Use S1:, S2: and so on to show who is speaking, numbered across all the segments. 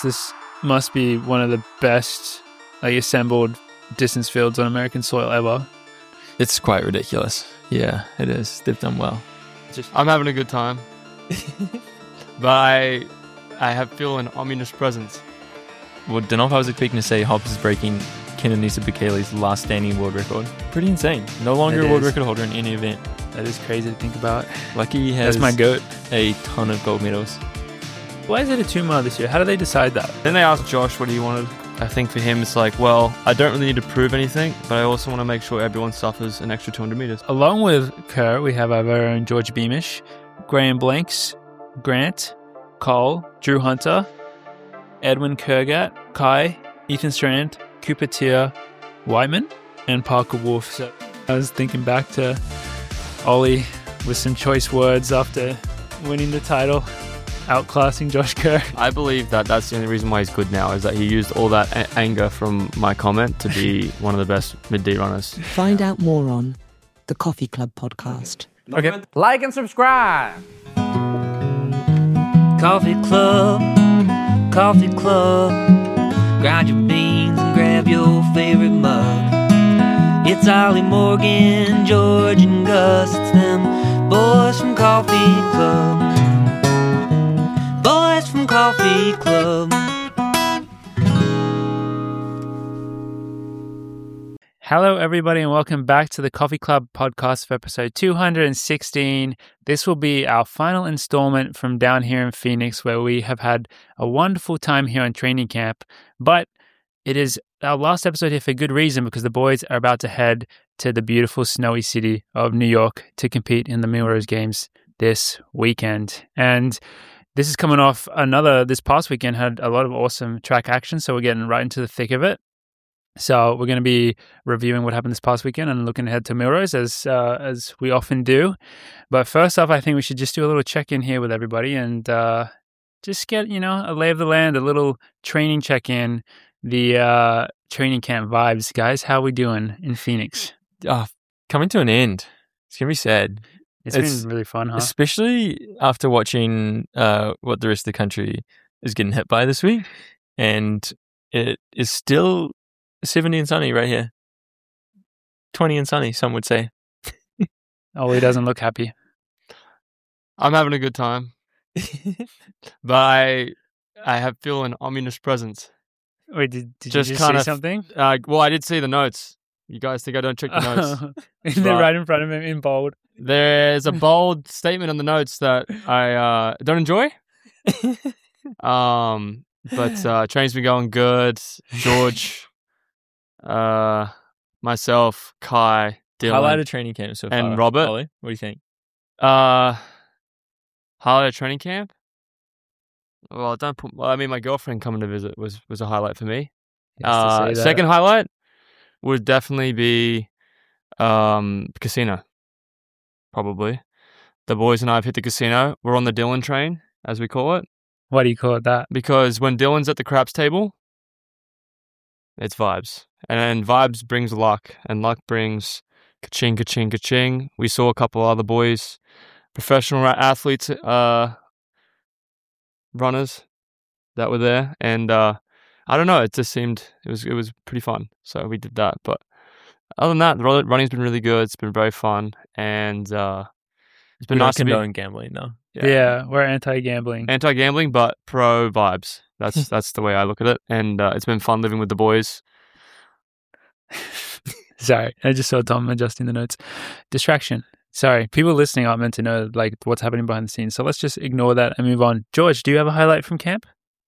S1: This must be one of the best assembled distance fields on American soil ever.
S2: It's quite ridiculous. Yeah, it is. They've done well.
S3: I'm having a good time. But I feel an ominous presence.
S2: Well, don't know if I was expecting to say Hobbs is breaking Kenenisa Bekele's last standing world record. Pretty insane. No longer a world record holder in any event.
S1: That is crazy to think about.
S2: Lucky has
S1: That's my goat.
S2: A ton of gold medals.
S1: Why is it a 2 mile this year? How do they decide that?
S3: Then they asked Josh what he wanted. I think for him it's like, well, I don't really need to prove anything, but I also want to make sure everyone suffers an extra 200 meters.
S1: Along with Kerr, we have our very own George Beamish, Graham Blanks, Grant, Cole, Drew Hunter, Edwin Kurgat, Kai, Ethan Strand, Cooper Tier, Whiteman, and Parker Wolf. So I was thinking back to Ollie with some choice words after winning the title, outclassing Josh Kerr.
S3: I believe that that's the only reason why he's good now, is that he used all that anger from my comment to be one of the best mid-D runners.
S4: Find out more on the Coffee Club podcast.
S1: Okay.
S5: Like and subscribe. Coffee Club, Coffee Club. Grind your beans and grab your favorite mug. It's Ollie Morgan, George and Gus. It's them boys from Coffee Club. Boys from Coffee Club.
S1: Hello, everybody, and welcome back to the Coffee Club podcast for episode 216. This will be our final installment from down here in Phoenix, where we have had a wonderful time here on training camp. But it is our last episode here for good reason, because the boys are about to head to the beautiful snowy city of New York to compete in the Millrose Games this weekend. And this is coming off this past weekend had a lot of awesome track action, so we're getting right into the thick of it. So we're going to be reviewing what happened this past weekend and looking ahead to Millrose as we often do. But first off, I think we should just do a little check-in here with everybody and just get, a lay of the land, a little training check-in, the training camp vibes. Guys, how are we doing in Phoenix?
S2: Coming to an end. It's going to be sad.
S1: It's been really fun, huh?
S2: Especially after watching what the rest of the country is getting hit by this week. And it is still 70 and sunny right here. 20 and sunny, some would say.
S1: Oh, he doesn't look happy.
S3: I'm having a good time. But I feel an ominous presence.
S1: Wait, did you just see something?
S3: Well, I did see the notes. You guys think I don't check the notes?
S1: They're right in front of him in bold.
S3: There's a bold statement on the notes that I don't enjoy. But training's been going good. George, myself, Kai, Dylan,
S2: highlight of training camp so far,
S3: and Robert.
S2: Ollie, what do you think?
S3: Highlight of training camp? Well, my girlfriend coming to visit was a highlight for me. Second highlight would definitely be casino. Probably. The boys and I have hit the casino. We're on the Dylan train, as we call it.
S1: Why do you call it that?
S3: Because when Dylan's at the craps table, it's vibes. And vibes brings luck. And luck brings ka-ching, ka-ching, ka-ching. We saw a couple other boys, professional athletes, runners that were there. And I don't know, it just seemed, it was pretty fun. So we did that. But other than that, the running's been really good. It's been very fun. And it's been nice to be...
S2: gambling, though.
S1: Yeah, we're anti-gambling.
S3: Anti-gambling, but pro vibes. That's the way I look at it. And it's been fun living with the boys.
S1: Sorry, I just saw Tom adjusting the notes. Distraction. Sorry, people listening aren't meant to know what's happening behind the scenes. So let's just ignore that and move on. George, do you have a highlight from camp?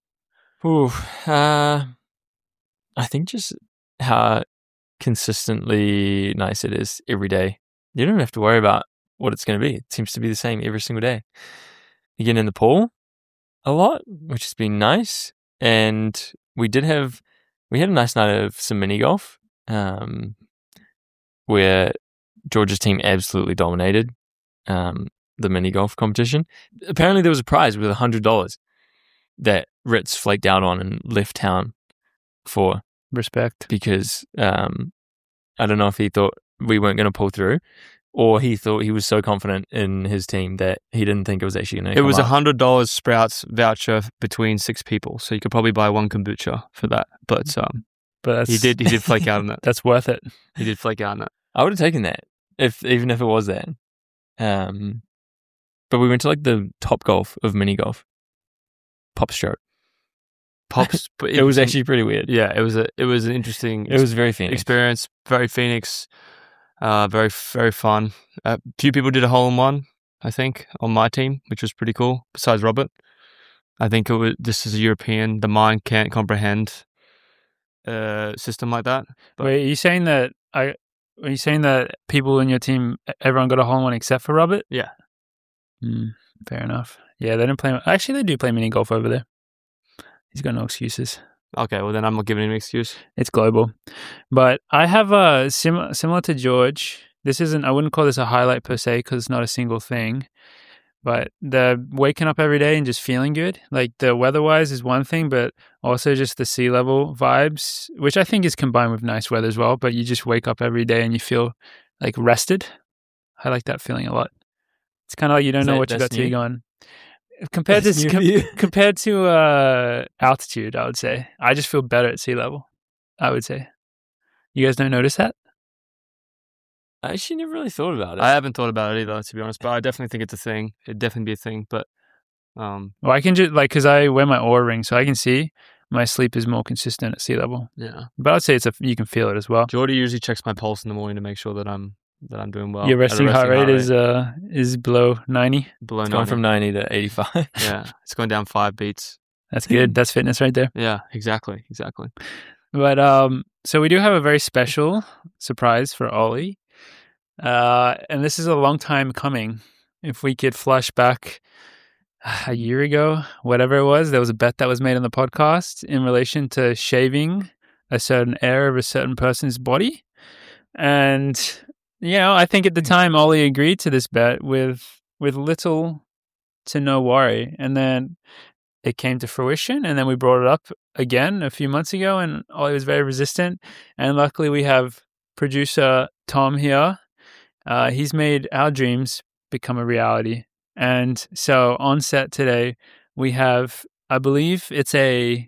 S2: I think just how consistently nice it is every day. You don't have to worry about what it's going to be. It seems to be the same every single day. You get in the pool a lot, which has been nice. And we had a nice night of some mini golf, where George's team absolutely dominated the mini golf competition. Apparently there was a prize with $100 that Ritz flaked out on and left town for.
S1: Respect.
S2: Because I don't know if he thought we weren't going to pull through, or he thought he was so confident in his team that he didn't think it was actually going to.
S3: It was $100 Sprouts voucher between 6 people, so you could probably buy one kombucha for that. But
S1: But
S3: he did flake out on it.
S1: That's worth it.
S3: He did flake out on it.
S2: I would have taken that even if it was that. But we went to like the Top Golf of mini golf, Popstroke.
S3: Pops, but
S2: It was actually pretty weird.
S3: yeah. It was an interesting.
S2: It was very Phoenix.
S3: experience. Very Phoenix. Very very fun. A few people did a hole in one, I think, on my team, which was pretty cool. Besides Robert, I think this is a European. The mind can't comprehend system like that. But
S1: Wait, are you saying that people in your team, everyone got a hole in one except for Robert?
S3: Yeah.
S1: Fair enough. Yeah, they didn't play. Actually, they do play mini golf over there. He's got no excuses.
S3: Okay, well then I'm not giving him an excuse.
S1: It's global. But I have a similar to George. I wouldn't call this a highlight per se because it's not a single thing. But the waking up every day and just feeling good, like the weather-wise is one thing, but also just the sea level vibes, which I think is combined with nice weather as well. But you just wake up every day and you feel like rested. I like that feeling a lot. It's kind of like you don't know what you got till you're gone. Compared to altitude, I would say I just feel better at sea level. I would say. You guys don't notice that?
S2: I actually never really thought about it.
S3: I haven't thought about it either, to be honest. But I definitely think it's a thing. It'd definitely be a thing. But
S1: well, I can just because I wear my Oura ring, so I can see my sleep is more consistent at sea level.
S3: yeah,
S1: But I'd say you can feel it as well.
S3: Geordie usually checks my pulse in the morning to make sure that I'm doing well.
S1: Your
S3: at a
S1: resting heart rate is below 90.
S3: below
S2: It's gone
S3: 90.
S2: from 90 to 85.
S3: Yeah, it's going down 5 beats.
S1: That's good. That's fitness right there.
S3: Yeah, exactly.
S1: But so we do have a very special surprise for Ollie. And this is a long time coming. If we could flash back a year ago, whatever it was, there was a bet that was made on the podcast in relation to shaving a certain area of a certain person's body. And, I think at the time, Ollie agreed to this bet with little to no worry. And then it came to fruition, and then we brought it up again a few months ago, and Ollie was very resistant. And luckily we have producer Tom here. He's made our dreams become a reality. And so on set today, we have, I believe it's a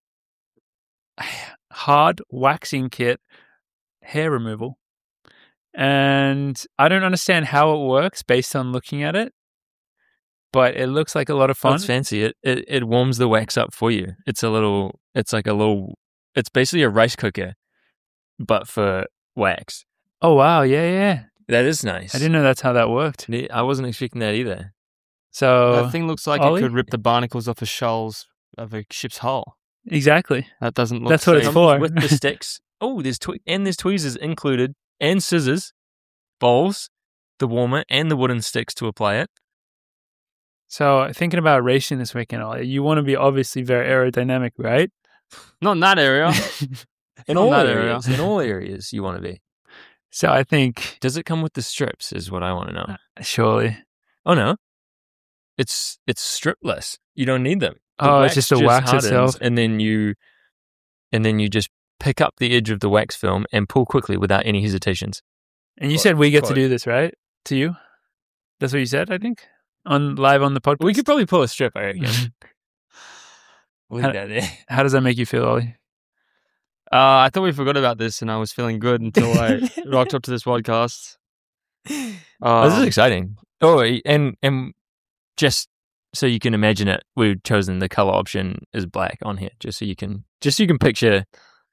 S1: hard waxing kit hair removal. And I don't understand how it works based on looking at it, but it looks like a lot of fun.
S2: That's fancy. It warms the wax up for you. It's basically a rice cooker, but for wax.
S1: Oh, wow. Yeah.
S2: That is nice.
S1: I didn't know that's how that worked.
S2: I wasn't expecting that either.
S1: So
S3: That thing looks like
S1: Ollie?
S3: it could rip the barnacles off of a ship's hull.
S1: exactly.
S3: That doesn't look
S1: That's what it's
S3: safe.
S1: for.
S2: With the sticks. Oh, there's tweezers included, and scissors, bowls, the warmer, and the wooden sticks to apply it.
S1: So thinking about racing this weekend, Ollie, you want to be obviously very aerodynamic, right?
S3: Not in that area.
S2: In
S3: Not
S2: all
S3: that
S2: areas.
S3: area.
S2: In all areas, you want to be.
S1: So I think
S2: Does it come with the strips? Is what I want to know.
S1: surely.
S2: Oh no, it's stripless. You don't need them. The
S1: Oh,
S2: wax
S1: it's just the wax
S2: hardens,
S1: itself.
S2: and then you just pick up the edge of the wax film and pull quickly without any hesitations.
S1: And you said we get to
S2: Quote.
S1: do this, right? To you? That's what you said, I think? Live on the podcast?
S2: We could probably pull a strip, I reckon. Leave
S1: How-
S2: that there.
S1: How does that make you feel, Ollie?
S3: I thought we forgot about this, and I was feeling good until I rocked up to this podcast.
S2: This is exciting. Oh, and just so you can imagine it, we've chosen the color option is black on here, just so you can picture.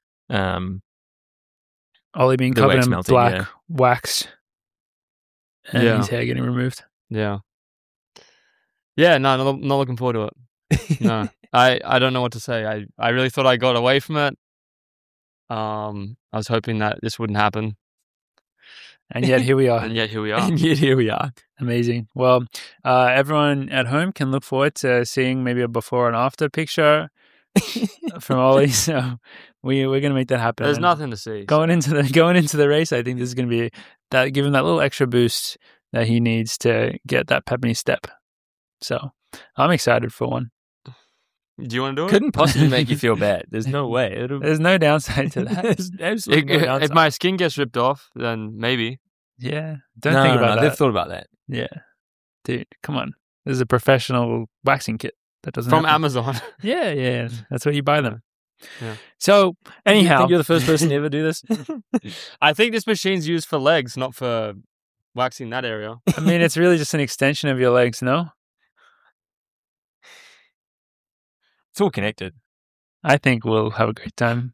S1: Ollie being
S2: The
S1: covered
S2: wax
S1: in
S2: melting,
S1: black
S2: yeah.
S1: wax and
S3: Yeah.
S1: his hair getting removed.
S3: Yeah. Yeah, no, not looking forward to it. No. I don't know what to say. I really thought I got away from it. I was hoping that this wouldn't happen.
S1: And yet here we are.
S3: And yet here we are.
S2: And yet here we are.
S1: Amazing. Well, everyone at home can look forward to seeing maybe a before and after picture from Ollie. So we're going to make that happen.
S3: There's
S1: And
S3: nothing to see.
S1: going into the race. I think this is going to be that give him that little extra boost that he needs to get that pep in his step. So I'm excited for one.
S3: Do you want to do it?
S2: Couldn't possibly make you feel bad. There's no way.
S1: There's no downside to that.
S2: There's absolutely no
S3: If
S2: downside.
S3: my skin gets ripped off, then maybe.
S1: Yeah. Don't think about that.
S2: They've thought about that.
S1: Yeah. Dude, come on. This is a professional waxing kit. That doesn't
S3: From
S1: happen.
S3: Amazon.
S1: Yeah. That's where you buy them.
S3: Yeah.
S1: So,
S2: You
S1: anyhow.
S2: think you're the first person to ever do this?
S3: I think this machine's used for legs, not for waxing that area.
S1: I mean, it's really just an extension of your legs, no?
S2: It's all connected.
S1: I think we'll have a great time.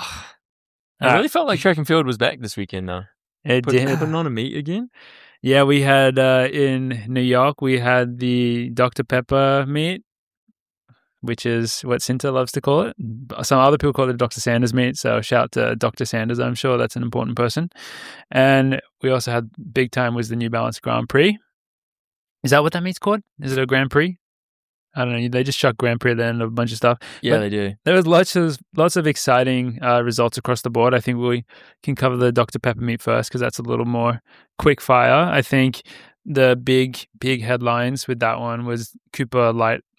S2: I really felt like track and field was back this weekend, though.
S1: It did.
S2: Putting on a meet again?
S1: Yeah, we had in New York, we had the Dr. Pepper meet, which is what Cinta loves to call it. Some other people call it Dr. Sanders meet, so shout out to Dr. Sanders. I'm sure that's an important person. And we also had big time was the New Balance Grand Prix. Is that what that meet's called? Is it a Grand Prix? I don't know. They just chuck Grand Prix at the end of a bunch of stuff.
S2: Yeah,
S1: But
S2: they do.
S1: there was lots of exciting results across the board. I think we can cover the Dr. Pepper meet first because that's a little more quick fire. I think the big headlines with that one was Cooper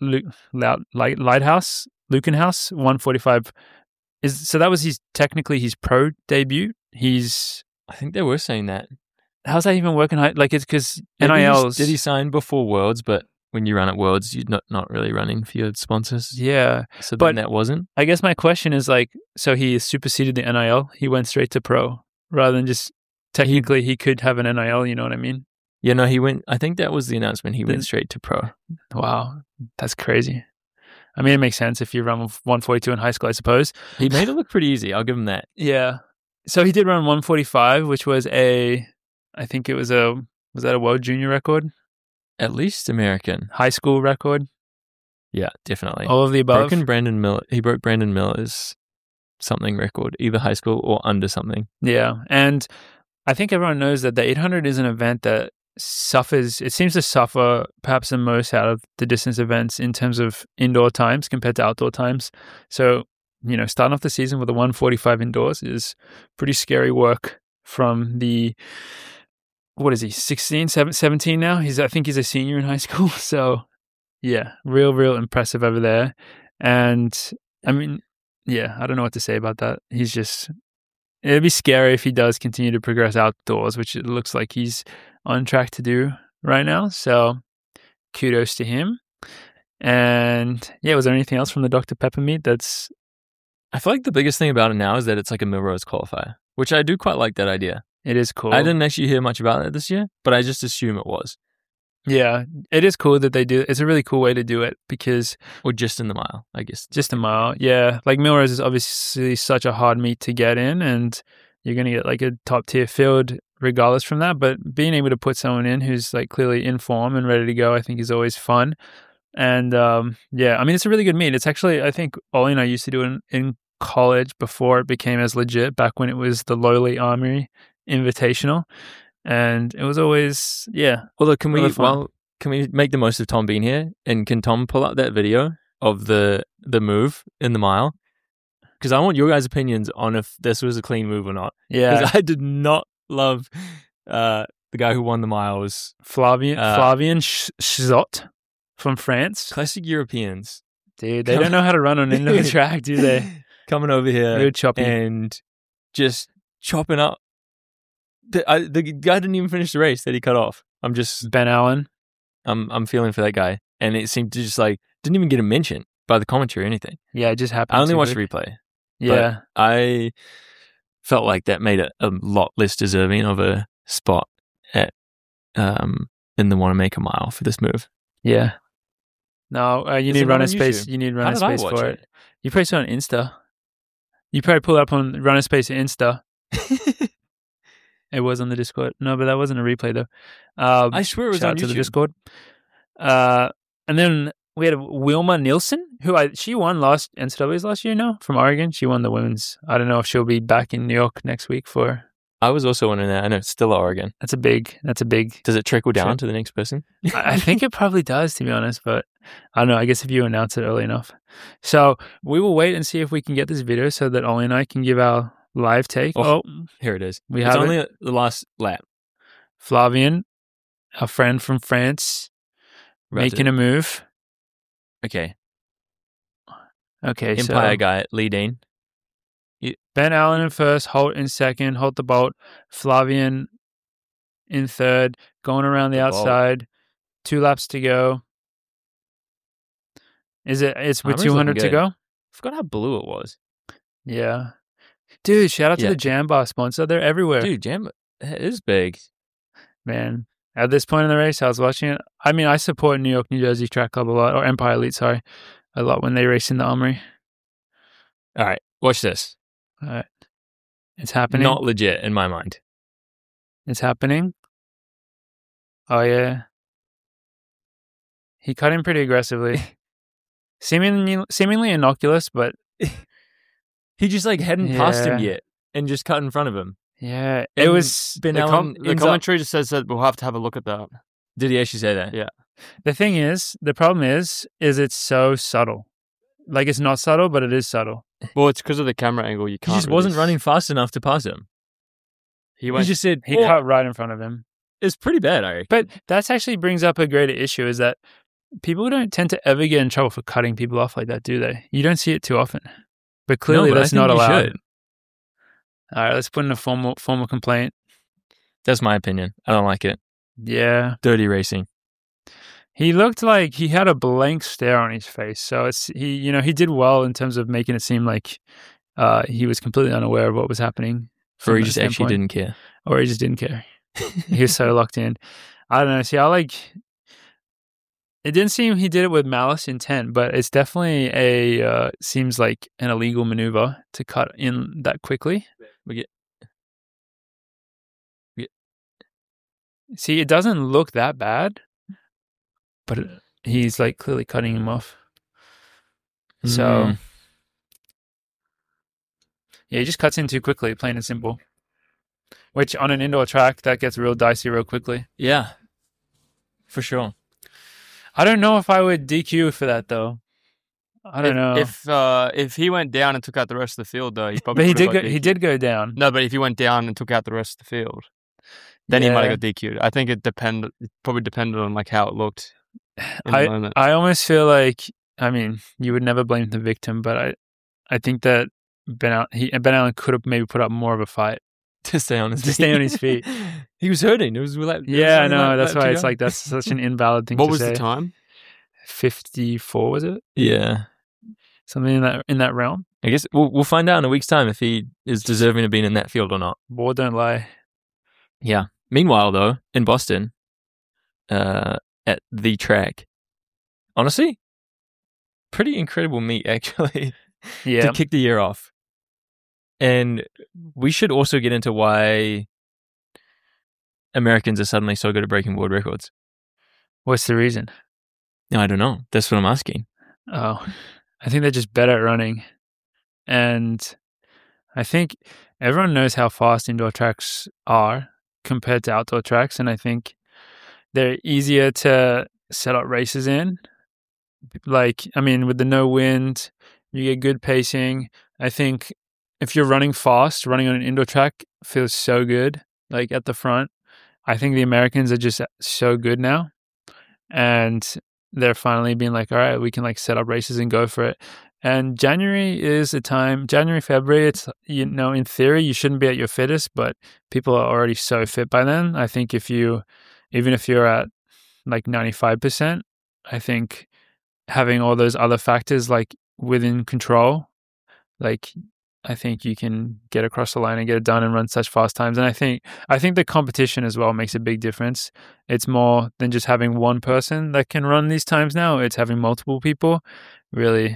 S1: Lighthouse, Lukenhouse, 145. So that was technically his pro debut.
S2: I think they were saying that.
S1: How's that even working? Like it's because
S2: Maybe
S1: NILs.
S2: Did he sign before Worlds? But when you run at Worlds, you're not really running for your sponsors.
S1: Yeah.
S2: So
S1: But-
S2: then that wasn't.
S1: I guess my question is like, so he superseded the NIL. He went straight to pro rather than just technically he could have an NIL. You know what I mean?
S2: Yeah, no, he went. I think that was the announcement. He went straight to pro.
S1: Wow, that's crazy. I mean, it makes sense if you run 142 in high school, I suppose.
S2: He made it look pretty easy. I'll give him that.
S1: Yeah. So he did run 145, which was I think it was was that a world junior record?
S2: At least American.
S1: High school record?
S2: Yeah, definitely.
S1: All of the above?
S2: He broke Brandon Miller's something record, either high school or under something.
S1: Yeah. And I think everyone knows that the 800 is an event that it seems to suffer perhaps the most out of the distance events in terms of indoor times compared to outdoor times. So, starting off the season with a 145 indoors is pretty scary work from the, what is he, 17 now? I think he's a senior in high school. So yeah, real impressive over there. And I mean, yeah, I don't know what to say about that. It'd be scary if he does continue to progress outdoors, which it looks like he's on track to do right now. So kudos to him. And yeah, was there anything else from the Dr. Pepper meet
S2: I feel like the biggest thing about it now is that it's like a Millrose qualifier, which I do quite like that idea.
S1: It is cool.
S2: I didn't actually hear much about it this year, but I just assume it was.
S1: Yeah, it is cool that they do. It's a really cool way to do it because
S2: Or just in the mile, I guess.
S1: just a mile. Yeah, like Millrose is obviously such a hard meet to get in, and you're going to get like a top tier field regardless from that. But being able to put someone in who's like clearly in form and ready to go, I think is always fun. And yeah, I mean, it's a really good meet. It's actually, I think Ollie and I used to do it in college before it became as legit, back when it was the Lowly Armory Invitational. And it was always, yeah.
S2: Although, can we make the most of Tom being here? And can Tom pull up that video of the move in the mile? Because I want your guys' opinions on if this was a clean move or not.
S1: Yeah.
S2: Because I did not love the guy who won the mile was
S1: Flavien Schzot from France.
S2: classic Europeans.
S1: Dude, they don't know how to run on indoor track, do they?
S2: Coming over here
S1: Real choppy.
S2: and just chopping up. The guy didn't even finish the race that he cut off.
S1: Ben Allen.
S2: I'm feeling for that guy. And it seemed to just like, didn't even get a mention by the commentary or anything.
S1: Yeah, it just happened.
S2: I only
S1: too
S2: watched
S1: quick.
S2: replay.
S1: Yeah.
S2: But I felt like that made it a lot less deserving of a spot at in the Wanamaker Mile for this move.
S1: Yeah. No, you
S2: Is
S1: need
S2: it not
S1: runner
S2: on
S1: space.
S2: YouTube?
S1: You need
S2: How
S1: runner
S2: did I
S1: space
S2: watch
S1: for
S2: it?
S1: it. You probably saw it on Insta. You probably pull up on runner space Insta. It was on the Discord. No, but that wasn't a replay though.
S2: I swear it was
S1: shout
S2: on
S1: out to the
S2: YouTube.
S1: Discord. And then we had Wilma Nielsen, she won NCAAs last year. No, from Oregon. She won the women's. I don't know if she'll be back in New York next week for.
S2: I was also wondering that. I know it's still Oregon.
S1: That's a big.
S2: Does it trickle down
S1: Sure.
S2: to the next person?
S1: I think it probably does, to be honest, but I don't know. I guess if you announce it early enough. So we will wait and see if we can get this video so that Ollie and I can give our live take.
S2: Oh, Here it is.
S1: We
S2: It's
S1: have
S2: only the last lap.
S1: Flavien, our friend from France, making a move.
S2: Okay.
S1: Okay,
S2: Empire
S1: so
S2: guy, Lee Dean.
S1: Ben Allen in first, Holt in second, Holt the Bolt, Flavien in third, going around the outside. 2 laps to go. It's with
S2: Armour's
S1: 200 to
S2: looking
S1: go?
S2: I forgot how blue it was.
S1: Yeah. Dude, shout out to
S2: Yeah.
S1: the Jam Bar sponsor. They're everywhere.
S2: Dude, Jam is big.
S1: Man, at this point in the race, I was watching it. I mean, I support New York, New Jersey Track Club a lot, or Empire Elite, sorry, a lot when they race in the Armory.
S2: All right, watch this.
S1: All right. It's happening.
S2: Not legit in my mind.
S1: It's happening. Oh, yeah. He cut him pretty aggressively. Seemingly innocuous, but
S2: He just like hadn't passed him
S1: Yeah.
S2: yet and just cut in front of him.
S1: yeah, it
S2: And
S1: was...
S2: Ben
S3: The
S2: Allen ends up-
S3: commentary just says that we'll have to have a look at that.
S2: Did he actually say that?
S3: Yeah.
S1: The thing is, the problem is it's so subtle. Like, it's not subtle, but it is subtle.
S3: Well, it's because of the camera angle. You
S2: He
S3: can't.
S2: just wasn't
S3: really
S2: running fast enough to pass him.
S3: He
S2: He
S3: went.
S2: just said,
S1: He
S2: "Oh,
S1: cut right in front of him.
S2: it's pretty bad, I reckon."
S1: But that actually brings up a greater issue, is that people don't tend to ever get in trouble for cutting people off like that, do they? You don't see it too often. But clearly
S2: No, but I
S1: that's
S2: think
S1: not
S2: you
S1: allowed.
S2: should.
S1: All right, let's put in a formal complaint.
S2: That's my opinion. I don't like it.
S1: Yeah.
S2: Dirty racing.
S1: He looked like he had a blank stare on his face. So he did well in terms of making it seem like he was completely unaware of what was happening.
S2: Or
S1: from
S2: he
S1: that
S2: just actually
S1: standpoint.
S2: didn't care.
S1: Or he just didn't care. He was so locked in. I don't know. See, it didn't seem he did it with malice intent, but it's definitely seems like an illegal maneuver to cut in that quickly. See, it doesn't look that bad, but he's like clearly cutting him off. So, yeah, he just cuts in too quickly, plain and simple. Which on an indoor track, that gets real dicey real quickly.
S2: Yeah, for sure.
S1: I don't know if I would DQ for that though. I don't know.
S3: If he went down and took out the rest of the field, though, he
S1: but
S3: probably.
S1: he
S3: would've got
S1: he
S3: DQ'd.
S1: did go down.
S3: No, but if he went down and took out the rest of the field, then he might have got DQ'd. I think it probably depended on like how it looked in the moment.
S1: I almost feel like, I mean, you would never blame the victim, but I think that Ben Allen could have maybe put up more of a fight.
S2: To stay on his
S1: feet.
S2: He was hurting. It was like,
S1: Yeah, I know. That's why it's like that's such an invalid thing
S3: What
S1: to
S3: was
S1: say.
S3: the time?
S1: 54 was it?
S2: Yeah.
S1: Something in that realm.
S2: I guess we'll find out in a week's time if he is deserving of being in that field or not.
S1: War don't lie.
S2: Yeah. Meanwhile, though, in Boston, at the track, honestly, pretty incredible meet actually
S1: Yeah.
S2: to kick the year off. And we should also get into why Americans are suddenly so good at breaking world records.
S1: What's the reason?
S2: No, I don't know. That's what I'm asking.
S1: Oh, I think they're just better at running. And I think everyone knows how fast indoor tracks are compared to outdoor tracks. And I think they're easier to set up races in. Like, I mean, with the no wind, you get good pacing. I think if you're running fast, running on an indoor track feels so good, like at the front. I think the Americans are just so good now. And they're finally being like, all right, we can like set up races and go for it. And January is a time, February, it's, in theory, you shouldn't be at your fittest, but people are already so fit by then. I think even if you're at like 95%, I think having all those other factors like within control, like I think you can get across the line and get it done and run such fast times. And I think the competition as well makes a big difference. It's more than just having one person that can run these times now. It's having multiple people really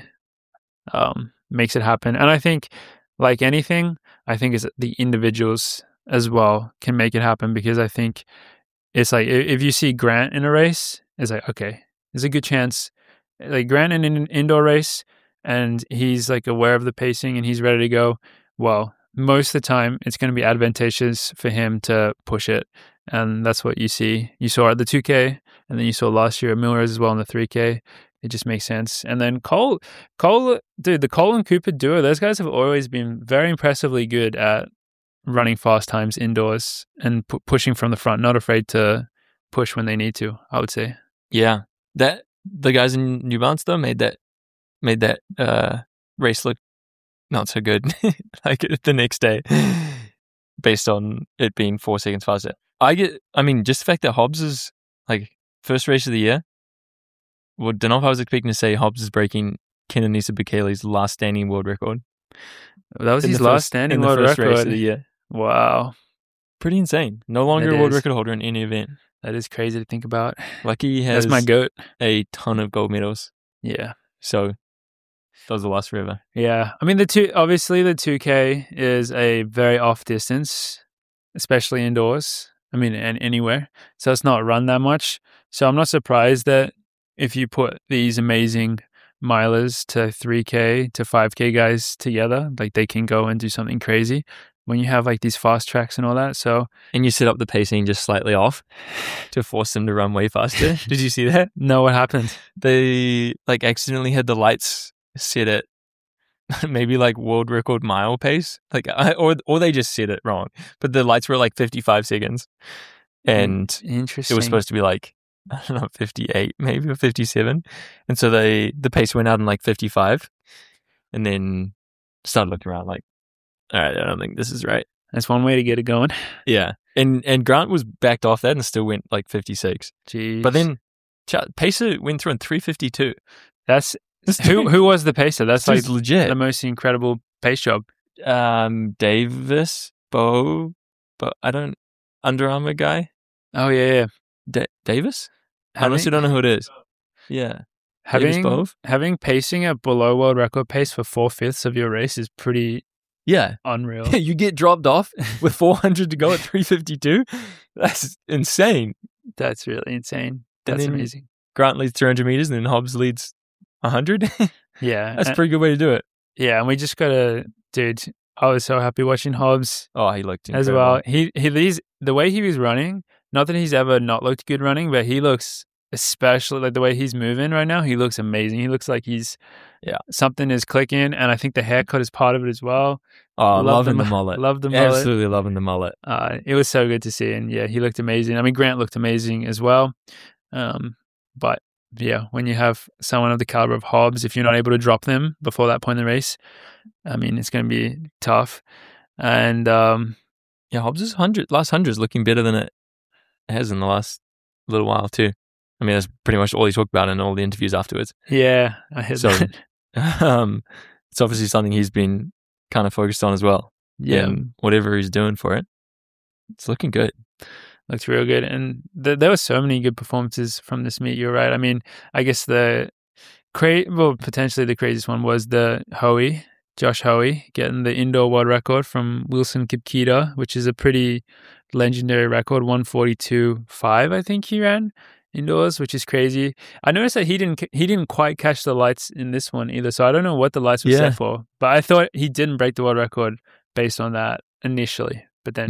S1: makes it happen. And I think, like anything, I think is the individuals as well can make it happen, because I think it's like if you see Grant in a race, it's like, okay, there's a good chance. Like Grant in an indoor race, and he's like aware of the pacing and he's ready to go, well, most of the time it's going to be advantageous for him to push it. And that's what you see. You saw at the 2K, and then you saw last year at Millrose as well in the 3K. It just makes sense. And then Cole, dude, the Cole and Cooper duo, those guys have always been very impressively good at running fast times indoors and pushing from the front, not afraid to push when they need to, I would say.
S2: Yeah. The guys in New Balance, though, made that race look not so good like the next day based on it being 4 seconds faster. just the fact that Hobbs is like first race of the year. Well, don't know if I was expecting to say Hobbs is breaking Kenenisa Bekele's last standing world record.
S1: That was his last standing world
S2: race
S1: record.
S2: of the year.
S1: Wow.
S2: Pretty insane. No longer a world record holder in any event.
S1: That is crazy to think about.
S2: Lucky has
S1: That's my goat.
S2: a ton of gold medals.
S1: Yeah.
S2: So those will last forever.
S1: Yeah. I mean, the 2K is a very off distance, especially indoors. I mean, and anywhere. So it's not run that much. So I'm not surprised that if you put these amazing milers to 3K to 5K guys together, like they can go and do something crazy when you have like these fast tracks and all that. So,
S2: and you set up the pacing just slightly off to force them to run way faster. Did you see that?
S1: No, what happened?
S2: They like accidentally had the lights set at maybe like world record mile pace, like or they just set it wrong. But the lights were like 55 seconds, and
S1: Interesting.
S2: it was supposed to be like, I don't know, 58 maybe or 57, and so the pace went out in like 55, and then started looking around like, all right, I don't think this is right.
S1: That's one way to get it going.
S2: Yeah, and Grant was backed off that and still went like 56.
S1: Jeez.
S2: But then Pacer went through in 352.
S1: That's who was the pacer? That's like
S2: legit.
S1: the most incredible pace job.
S2: Davis, Bo, but I don't, Under Armour guy.
S1: Oh yeah.
S2: Davis? I honestly don't know who it is. Yeah.
S1: Having pacing at below world record pace for 4/5 of your race is pretty unreal.
S2: You get dropped off with 400 to go at 352. That's insane.
S1: That's really insane. That's amazing.
S2: Grant leads 300 meters and then Hobbs leads 100.
S1: Yeah.
S2: That's a pretty good way to do it.
S1: Yeah, and we just dude, I was so happy watching Hobbs.
S2: Oh, he looked incredible.
S1: As well. He leads, the way he was running, not that he's ever not looked good running, but he looks, especially like the way he's moving right now, he looks amazing. He looks like something is clicking, and I think the haircut is part of it as well.
S2: Oh, loving the mullet.
S1: Love the mullet.
S2: Absolutely loving the mullet.
S1: It was so good to see, and yeah, he looked amazing. I mean, Grant looked amazing as well. But yeah, when you have someone of the caliber of Hobbs, if you're not able to drop them before that point in the race, I mean, it's going to be tough. And
S2: Hobbs' last 100 is looking better than it has in the last little while too. I mean, that's pretty much all he talked about in all the interviews afterwards.
S1: Yeah, I heard that.
S2: It's obviously something he's been kind of focused on as well.
S1: Yeah.
S2: And whatever he's doing for it, it's looking good.
S1: Looks real good. And there were so many good performances from this meet. You're right. I mean, I guess potentially the craziest one was the Josh Hoey, getting the indoor world record from Wilson Kipketer, which is a pretty legendary record, 142.5, I think he ran indoors, which is crazy. I noticed that he didn't quite catch the lights in this one either, so I don't know what the lights were set for. But I thought he didn't break the world record based on that initially. But then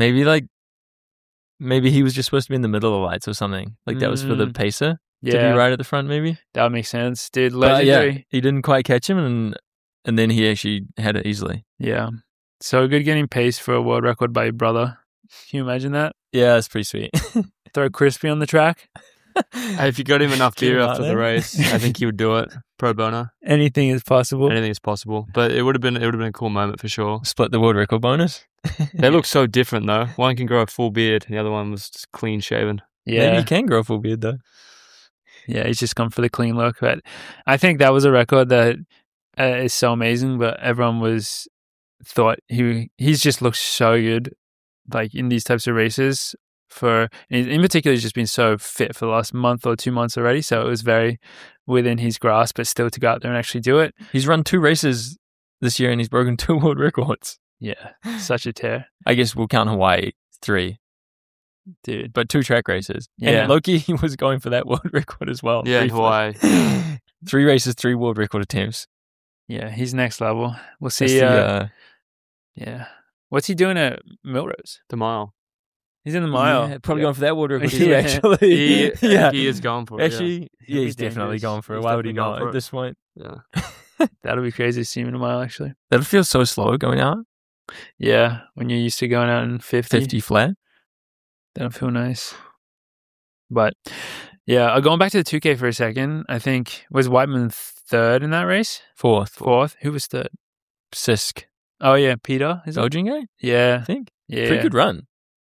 S2: maybe he was just supposed to be in the middle of the lights or something. Like that was for the pacer to be right at the front, maybe.
S1: That would make sense. Dude, legendary.
S2: He didn't quite catch him, and then he actually had it easily.
S1: Yeah. So good getting pace for a world record by your brother. Can you imagine that?
S2: Yeah, that's pretty sweet.
S1: Throw Crispy on the track.
S3: If you got him enough beer after the race, I think he would do it pro bono.
S1: Anything is possible.
S3: Anything is possible. But it would have been a cool moment for sure.
S2: Split the world record bonus.
S3: They look so different though. One can grow a full beard, and the other one was just clean shaven.
S1: Yeah.
S2: Maybe he can grow a full beard though.
S1: Yeah, he's just gone for the clean look. But I think that was a record that is so amazing. But everyone thought he's just looked so good, like in these types of races. In particular, he's just been so fit for the last month or 2 months already. So it was very within his grasp, but still to go out there and actually do it.
S2: He's run 2 races this year and he's broken 2 world records.
S1: Yeah, such a tear.
S2: I guess we'll count Hawaii 3.
S1: Dude.
S2: But 2 track races.
S1: Yeah.
S2: And Loki, he was going for that world record as well.
S3: Yeah, in Hawaii.
S2: 3 races, 3 world record attempts.
S1: Yeah, he's next level. We'll see. Yeah. What's he doing at Millrose?
S3: The mile.
S1: He's in the mile.
S2: Yeah, probably going for that world record too,
S1: Yeah.
S2: actually.
S3: He is going for it.
S2: Actually, he's definitely going for it. Why would he not at this point?
S3: Yeah.
S1: That'll be crazy to see him in a mile, actually.
S2: That'll feel so slow going out.
S1: Yeah, when you're used to going out in 50
S2: flat.
S1: That'll feel nice. But yeah, going back to the 2K for a second, I think, was Whiteman third in that race?
S2: Fourth.
S1: Who was third?
S2: Sisk.
S1: Oh, yeah, Peter. Is it?
S2: Belgian guy?
S1: Yeah.
S2: I think.
S1: Yeah.
S2: Pretty good run.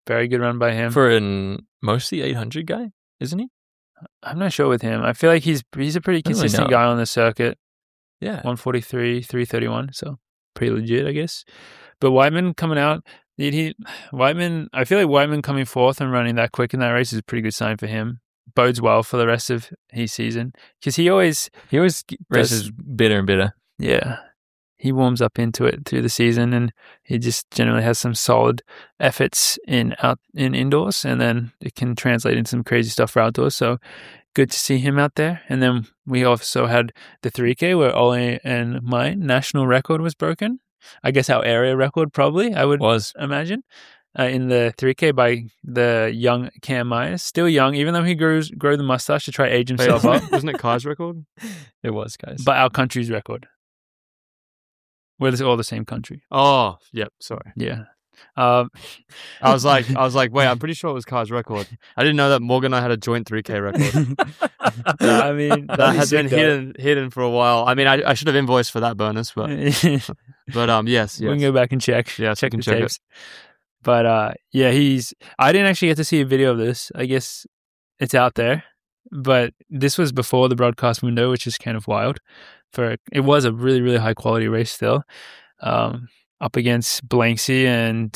S1: Very good run by him.
S2: For an mostly 800 guy, isn't he?
S1: I'm not sure with him. I feel like he's a pretty
S2: I don't really
S1: consistent
S2: know.
S1: guy on the circuit.
S2: Yeah.
S1: 143, 331. So pretty legit, I guess. But Whiteman coming out, Whiteman, I feel like Whiteman coming fourth and running that quick in that race is a pretty good sign for him. Bodes well for the rest of his season because he always
S2: races better and better.
S1: Yeah. He warms up into it through the season, and he just generally has some solid efforts in indoors, and then it can translate into some crazy stuff for outdoors. So good to see him out there. And then we also had the 3K where Ole and my national record was broken. I guess our area record probably, I would imagine, in the 3K by the young Cam Myers. Still young, even though he grew the mustache to try age himself up.
S3: Wasn't it Kai's record?
S2: It was, guys.
S1: But our country's record. We're all the same country.
S3: Oh, yep. Sorry.
S1: Yeah.
S3: I was like, wait, I'm pretty sure it was Kai's record. I didn't know that Morgan and I had a joint 3K record.
S1: I mean,
S3: that has been hidden for a while. I mean, I should have invoiced for that bonus, but yes.
S1: We can go back and check.
S3: Yeah,
S1: check the tapes. But yeah, I didn't actually get to see a video of this. I guess it's out there, but this was before the broadcast window, which is kind of wild. It was a really, really high quality race still, up against Blanksy and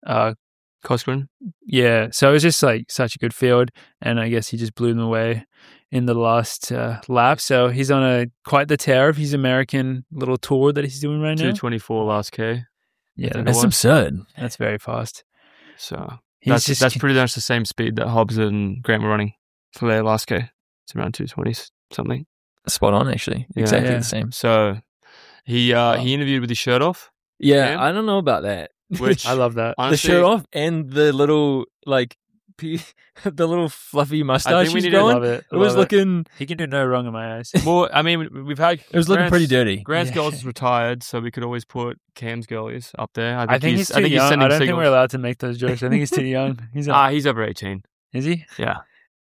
S3: Cosgren.
S1: Yeah, so it was just like such a good field, and I guess he just blew them away in the last lap. So he's on quite the tear of his American little tour that he's doing right now.
S3: 2:24 last K.
S1: Yeah,
S2: that's absurd.
S1: That's very fast.
S3: So that's pretty much the same speed that Hobbs and Grant were running for their last K. It's around 2:20 something.
S2: Spot on, actually. Exactly the same.
S3: So he interviewed with his shirt off.
S2: Yeah, I don't know about that.
S3: Which
S1: I love that.
S2: The
S3: Honestly,
S2: shirt off and the little the little fluffy mustache.
S3: I think we
S2: he's
S3: need to
S2: going.
S1: love it.
S2: It was looking.
S1: He can do no wrong in my eyes.
S3: Well, I mean, we've had.
S2: It was looking pretty dirty.
S3: Grant's girls is retired, so we could always put Cam's girlies up there.
S1: I think he's too young. I don't think we're allowed to make those jokes. I think he's too young. He's
S3: over 18.
S1: Is he?
S3: Yeah.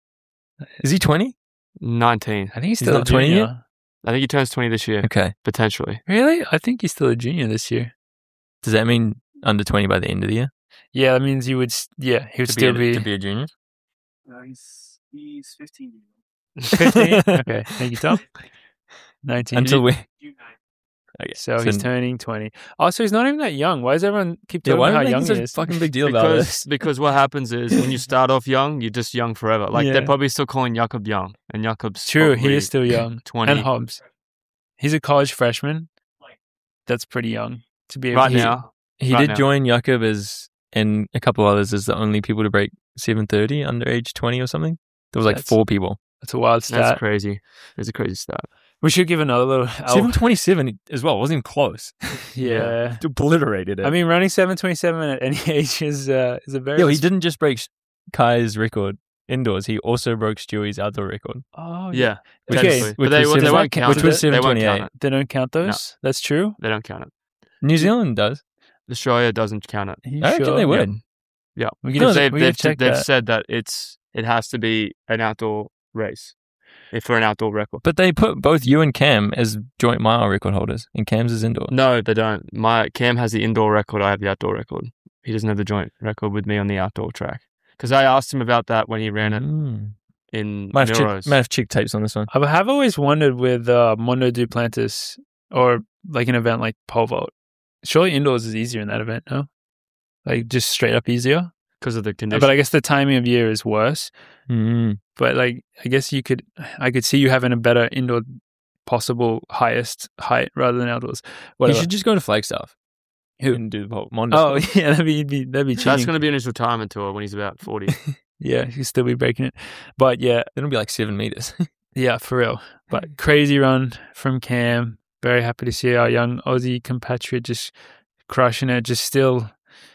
S2: Is he 20?
S3: 19.
S1: I think he's still
S2: not 20 yet.
S3: I think he turns 20 this year.
S2: Okay.
S3: Potentially.
S1: Really? I think he's still a junior this year.
S2: Does that mean under 20 by the end of the year?
S1: Yeah, that means he would still be
S2: to be a junior.
S6: No, he's 15.
S1: 15? Okay, thank you, Tom. 19.
S2: Until we.
S1: Okay, so he's turning 20. Oh, so he's not even that young. Why does everyone keep talking
S2: why
S1: about how
S2: are
S1: young
S2: they
S1: he
S2: making
S1: is?
S2: such a fucking big deal about this?
S3: Because what happens is when you start off young, you're just young forever. Like they're probably still calling Jakob young, and Jakob's
S1: true. He is still young.
S3: 20.
S1: And Hobbs, he's a college freshman. That's pretty young to be able
S3: right
S1: to
S3: now.
S2: He did join Jakob and a couple others as the only people to break 7:30 under age 20 or something. There was like 4 people.
S1: That's a wild stat.
S3: That's crazy. It's a crazy stat.
S1: We should give another little
S2: 7:27 as well. Wasn't even close.
S1: Yeah.
S2: Obliterated it.
S1: I mean, running 7:27 at any age is a very.
S2: Yeah, he didn't just break Kai's record indoors. He also broke Stewie's outdoor record.
S1: Oh
S3: yeah.
S1: Okay,
S3: but they won't count it.
S2: Which was
S3: They won't
S2: 7:28.
S3: count it.
S1: They don't count those.
S3: No.
S1: That's true.
S3: They don't count it.
S2: New Zealand does.
S3: Australia doesn't count it.
S2: I reckon they would.
S3: Yeah.
S1: We can
S3: They've
S1: check
S3: they've
S1: that.
S3: said that it has to be an outdoor race for an outdoor record.
S2: But they put both you and Cam as joint mile record holders, and Cam's is indoor.
S3: No, they don't. Cam has the indoor record. I have the outdoor record. He doesn't have the joint record with me on the outdoor track. Because I asked him about that when he ran it in
S2: Might
S3: Neuros.
S2: have check tapes on this one.
S1: I have always wondered with Mondo Duplantis or like an event like pole vault. Surely indoors is easier in that event, no? Like just straight up easier.
S3: Because of the conditions.
S1: But I guess the timing of year is worse.
S2: Mm-hmm.
S1: But like, I guess I could see you having a better indoor possible highest height rather than outdoors. Whatever.
S2: He should just go to Flagstaff.
S1: Who?
S2: And do the whole Mondo.
S1: Oh yeah, that'd be cheating.
S3: That's going to be in his retirement tour when he's about 40.
S1: Yeah, he'll still be breaking it. But yeah,
S2: It'll be like 7 meters.
S1: yeah, for real. But crazy run from Cam. Very happy to see our young Aussie compatriot just crushing it, just still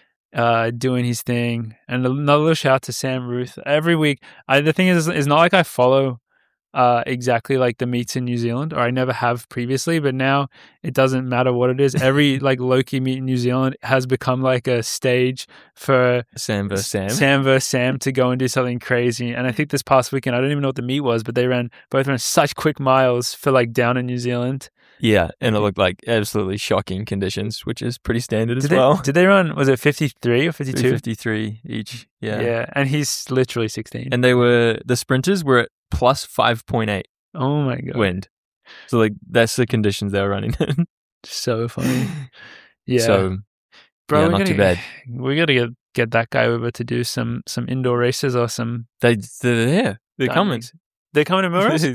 S1: doing his thing. And another little shout out to Sam Ruth. Every week, the thing is, it's not like I follow exactly like the meets in New Zealand, or I never have previously, but now it doesn't matter what it is. Every like Loki meet in New Zealand has become like a stage for
S2: Sam versus Sam.
S1: Sam versus Sam to go and do something crazy. And I think this past weekend, I don't even know what the meet was, but both ran such quick miles for like down in New Zealand.
S2: Yeah, and it looked like absolutely shocking conditions, which is pretty standard as
S1: Did
S2: well.
S1: Did they run? Was it 53 or 52?
S2: 53 each. Yeah.
S1: and he's literally 16.
S2: And the sprinters were at plus 5.8
S1: oh my god,
S2: wind. So like that's the conditions they were running in.
S1: so funny. Yeah,
S2: So
S1: bro,
S2: yeah,
S1: we
S2: not
S1: gotta,
S2: too bad.
S1: We gotta get that guy over to do some indoor races or some.
S2: They're there. They're coming.
S1: dynamics. They're coming to Milrose.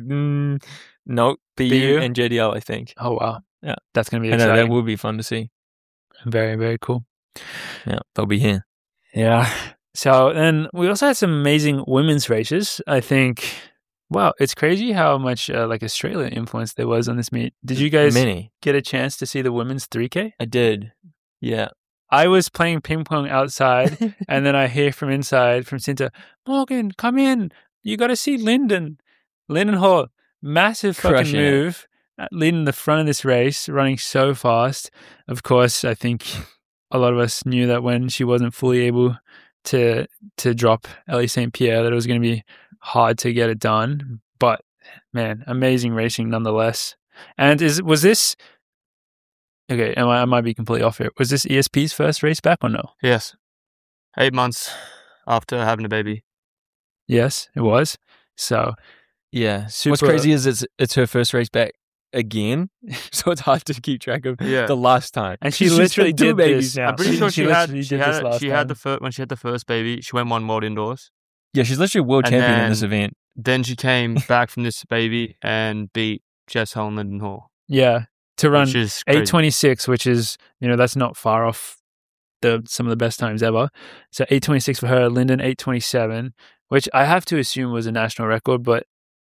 S2: No, BU
S1: BU?
S2: and JDL, I think.
S1: Oh wow,
S2: Yeah.
S1: that's gonna be
S2: And
S1: exciting.
S2: that will be fun to see.
S1: Very, very cool.
S2: Yeah, they'll be here.
S1: Yeah. So then we also had some amazing women's races. I think, wow, it's crazy how much like Australia influence there was on this meet. Did you guys
S2: Many.
S1: get a chance to see the women's 3K?
S2: I did. Yeah.
S1: I was playing ping pong outside, and then I hear from inside from Cinta, Morgan, come in. You got to see Lyndon Hall. Massive fucking
S2: Crushing it.
S1: move. Leading the front of this race, running so fast. Of course, I think a lot of us knew that when she wasn't fully able to drop Ellie St. Pierre, that it was going to be hard to get it done. But man, amazing racing nonetheless. And was this okay? I might be completely off here. Was this ESP's first race back or no?
S3: Yes. 8 months after having a baby.
S1: Yes, it was. So
S2: Yeah. What's
S1: Super-
S2: crazy is it's her first race back again, so it's hard to keep track of
S3: Yeah.
S2: the last time.
S1: and she
S2: She's
S1: literally
S2: had two
S1: did
S2: babies
S1: this.
S2: now.
S3: I'm pretty sure she had
S1: literally
S3: she
S1: did this
S3: had
S1: last
S3: she had
S1: time.
S3: when she had the first baby. She went one world indoors.
S2: Yeah, she's literally world
S3: And
S2: champion in this
S3: then-
S2: event.
S3: Then she came back from this baby and beat Jess Hull and Lyndon Hall,
S1: Yeah, to run
S3: which is crazy.
S1: 8:26, which is that's not far off some of the best times ever. So 8:26 for her, Lyndon 8:27, which I have to assume was a national record, but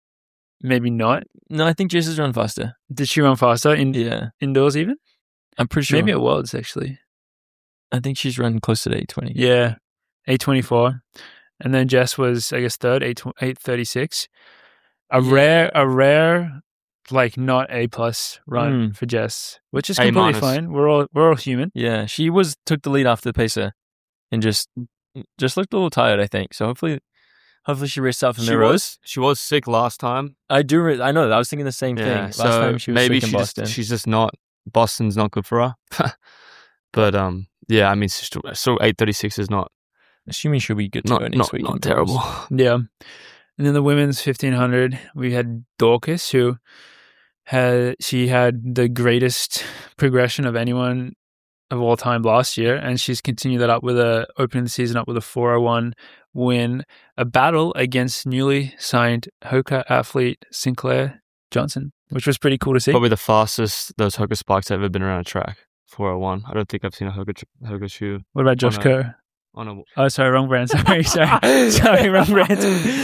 S1: maybe not.
S2: No, I think Jess has run faster.
S1: Did she run faster
S2: Yeah,
S1: indoors even?
S2: I'm pretty sure.
S1: Maybe at Worlds actually.
S2: I think she's run close to 8:20.
S1: Yeah, 8:24, and then Jess was I guess third, 8:36. A rare. Like not A+ run for Jess, which is
S3: A-.
S1: completely fine. We're all human.
S2: Yeah, she took the lead after the pacer, and just looked a little tired. I think so. Hopefully she rests up from the Rose.
S3: She was sick last time.
S2: I know that. I was thinking the same thing.
S3: Yeah,
S2: Last
S3: so
S2: time she was
S3: maybe
S2: sick in Boston.
S3: she's just not. Boston's not good for her. But yeah, I mean, still 8:36 is not
S2: Assuming she'll be good to go next week.
S3: not terrible.
S1: Yeah. And then the women's 1500, we had Dorcas, who had the greatest progression of anyone of all time last year, and she's continued that up with opening the season up with a 401 win, a battle against newly signed Hoka athlete Sinclair Johnson, which was pretty cool to see.
S3: Probably the fastest those Hoka spikes have ever been around a track. 401. I don't think I've seen a Hoka shoe
S1: What about Josh
S3: on a-
S1: Kerr?
S3: on a.
S1: Oh, sorry, wrong brand. Sorry, wrong brand.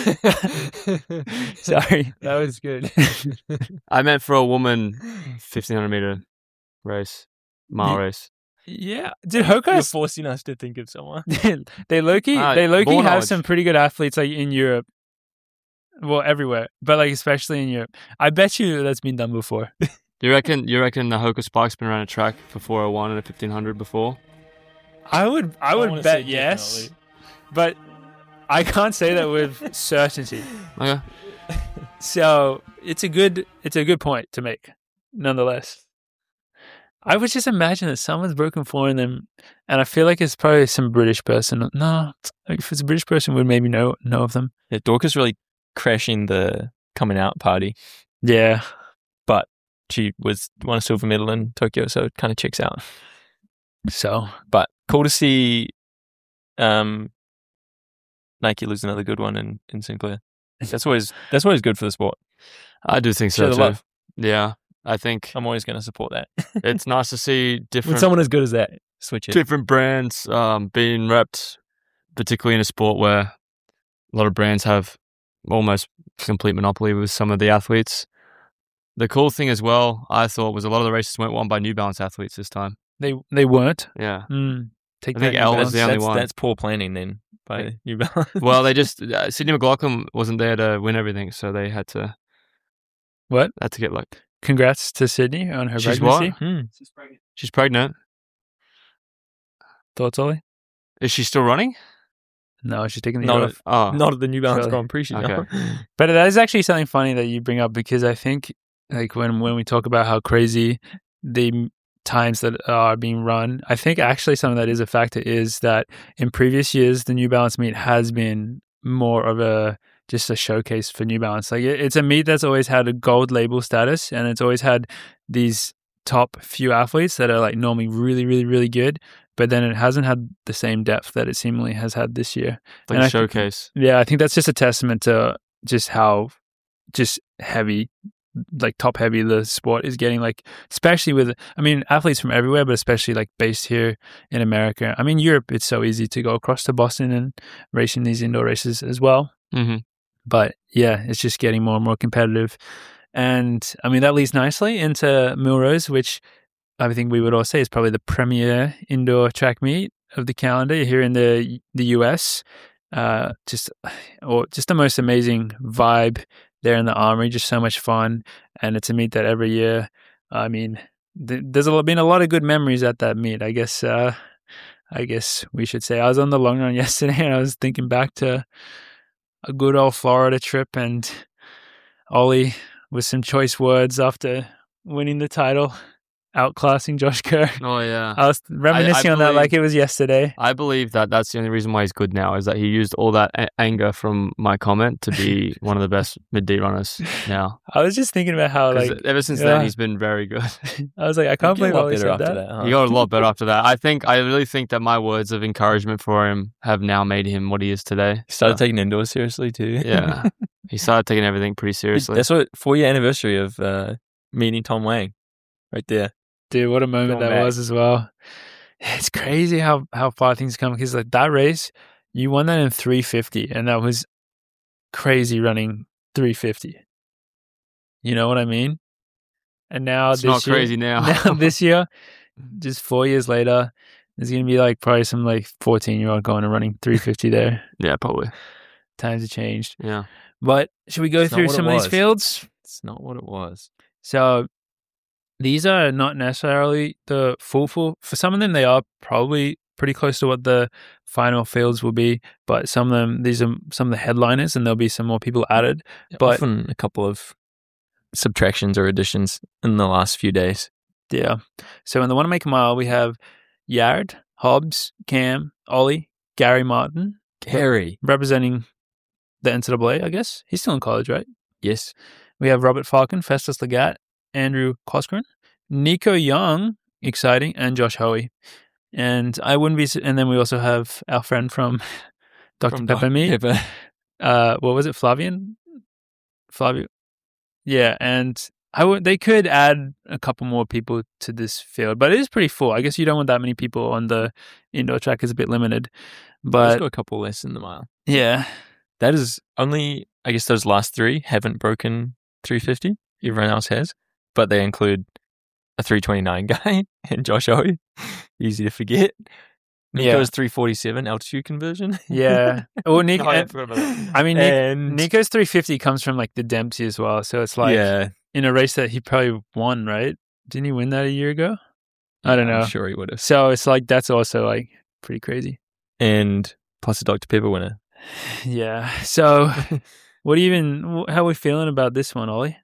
S1: Sorry.
S2: That was good.
S3: I meant for a woman 1500 meter mile race.
S1: Yeah, dude,
S2: You're
S1: Hoka's
S2: forcing us to think of someone.
S1: they low-key
S3: ball
S1: have
S3: knowledge.
S1: some pretty good athletes like in Europe. Well, everywhere, but like especially in Europe. I bet you that's been done before.
S3: You reckon the Hoka spike's been around a track for 401 and a 1500 before?
S1: I would
S2: wanna
S1: bet
S2: say
S1: yes,
S2: definitely.
S1: but I can't say that with certainty.
S3: Okay.
S1: So it's a good point to make, nonetheless. I would just imagine that someone's broken 4 in them, and I feel like it's probably some British person. No, if it's a British person, would maybe know of them.
S2: Yeah, Dorcas really crashing the coming out party.
S1: Yeah,
S2: She won a silver medal in Tokyo, so it kind of checks out.
S1: so
S2: But cool to see Nike lose another good one in Sinclair. That's always good for the sport.
S3: I do think
S2: Show
S3: so
S2: the
S3: too.
S2: love.
S3: Yeah. I think
S2: I'm always going to support that.
S3: it's nice to see
S2: When
S3: different
S2: someone as good as that, switch it.
S3: different brands being repped, particularly in a sport where a lot of brands have almost complete monopoly with some of the athletes. The cool thing as well, I thought, was a lot of the races weren't won by New Balance athletes this time.
S1: they weren't.
S3: Yeah.
S1: Take
S3: I think
S1: that,
S3: Elle
S1: New
S3: was the
S1: Balance.
S3: only one.
S2: That's poor planning then by New Balance.
S3: Well, they just Sydney McLaughlin wasn't there to win everything, so they had to
S1: What?
S3: get like
S1: Congrats to Sydney on her
S3: She's
S1: pregnancy.
S3: what?
S6: She's pregnant.
S3: she's pregnant.
S1: Thoughts, Ollie?
S3: Is she still running?
S1: No, she's taking the
S2: No,
S1: year off.
S3: Oh,
S2: Not at the New Balance
S1: Surely.
S2: Grand Prix. She's
S3: Okay.
S2: not.
S1: But that is actually something funny that you bring up, because I think like when we talk about how crazy the times that are being run, I think actually some of that is a factor is that in previous years the New Balance meet has been more of just a showcase for New Balance. Like it's a meet that's always had a gold label status, and it's always had these top few athletes that are like normally really, really, really good, but then it hasn't had the same depth that it seemingly has had this year.
S3: Like a showcase.
S1: I think that's just a testament to just how just heavy, like top heavy the sport is getting, like especially with, I mean, athletes from everywhere, but especially like based here in America. I mean, Europe, it's so easy to go across to Boston and race in these indoor races as well.
S3: Mm-hmm.
S1: But yeah, it's just getting more and more competitive. And I mean, that leads nicely into Millrose, which I think we would all say is probably the premier indoor track meet of the calendar here in the US. Just the most amazing vibe there in the Armory, just so much fun. And it's a meet that every year, I mean, there's been a lot of good memories at that meet. I guess we should say. I was on the long run yesterday and I was thinking back to a good old Florida trip and Ollie with some choice words after winning the title, outclassing Josh Kerr.
S3: Oh, yeah.
S1: I was reminiscing on that like it was yesterday.
S3: I believe that that's the only reason why he's good now, is that he used all that anger from my comment to be one of the best mid-D runners now.
S1: I was just thinking about how, like,
S3: ever since then, he's been very good.
S1: I was like, I can't believe Ollie said that.
S3: Huh? He got a lot better after that. I really think that my words of encouragement for him have now made him what he is today.
S2: He started taking indoors seriously too.
S3: Yeah. He started taking everything pretty seriously.
S2: That's what 4-year anniversary of meeting Tom Wang right there.
S1: Dude, what a moment that was as well. It's crazy how far things come, because like that race, you won that in 3:50, and that was crazy running 3:50. You know what I mean? And now
S3: it's not crazy now.
S1: This year, just 4 years later, there's going to be like probably some like 14-year-old going and running 3:50 there.
S3: Yeah, probably.
S1: Times have changed.
S3: Yeah.
S1: But should we go through some of these fields?
S2: It's not what it was.
S1: So these are not necessarily the full. For some of them, they are probably pretty close to what the final fields will be. But some of them, these are some of the headliners, and there'll be some more people added.
S2: Yeah,
S1: but
S2: often a couple of subtractions or additions in the last few days.
S1: Yeah. So in the Wanna Make a Mile, we have Yard, Hobbs, Cam, Ollie, Gary Martin.
S2: Gary.
S1: Representing the NCAA, I guess. He's still in college, right?
S2: Yes.
S1: We have Robert Falcon, Festus Legat, Andrew Koskren, Nico Young, exciting, and Josh Hoey. And I wouldn't be. And then we also have our friend from Dr. Pepper Me. What was it, Flavio? Yeah, and they could add a couple more people to this field, but it is pretty full. I guess you don't want that many people on the indoor track; it's a bit limited. But
S2: there's got a couple less in the mile.
S1: Yeah,
S2: that is only. I guess those last three haven't broken 350. Everyone else has, but they include a 329 guy and Josh Hoey. Easy to forget. Nico's 347 altitude conversion.
S1: Yeah. Well, Nick.
S2: And
S1: Nico's 350 comes from like the Dempsey as well. So it's like in a race that he probably won, right? Didn't he win that a year ago? I don't know.
S2: I'm sure he would have.
S1: So it's like that's also like pretty crazy.
S2: And plus a Dr. Pepper winner.
S1: Yeah. So how are we feeling about this one, Ollie?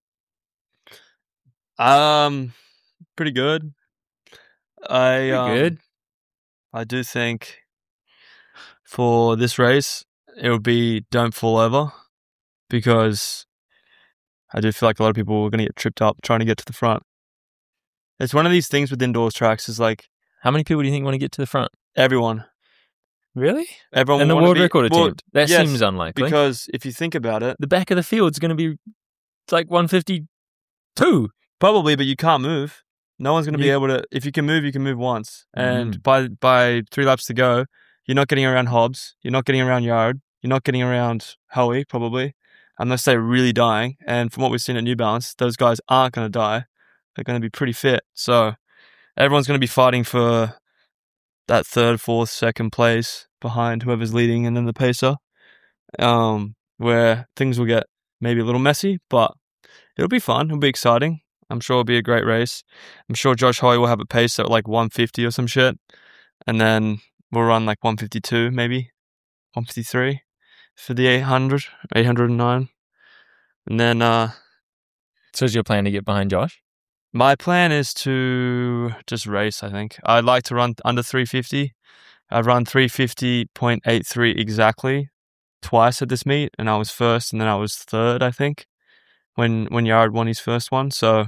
S3: Pretty good.
S1: Good.
S3: I do think for this race, it would be don't fall over, because I do feel like a lot of people are going to get tripped up trying to get to the front. It's one of these things with indoors tracks is like,
S2: how many people do you think want to get to the front?
S3: Everyone.
S1: Really?
S3: Everyone.
S2: And the world record attempt? That seems unlikely.
S3: Because if you think about it,
S2: the back of the field's going to be like 152.
S3: Probably, but you can't move. No one's going to be able to. If you can move once. And by 3 laps to go, you're not getting around Hobbs. You're not getting around Yard. You're not getting around Hoey, probably, unless they're really dying. And from what we've seen at New Balance, those guys aren't going to die. They're going to be pretty fit. So everyone's going to be fighting for that 3rd, 4th, 2nd place behind whoever's leading, and then the pacer, where things will get maybe a little messy, but it'll be fun. It'll be exciting. I'm sure it'll be a great race. I'm sure Josh Hoey will have a pace at like 150 or some shit. And then we'll run like 152, maybe 153 for the 809. And then
S2: So is your plan to get behind Josh?
S3: My plan is to just race, I think. I'd like to run under 350. I've run 350.83 exactly twice at this meet, and I was first and then I was third, I think, when Yared won his first one. So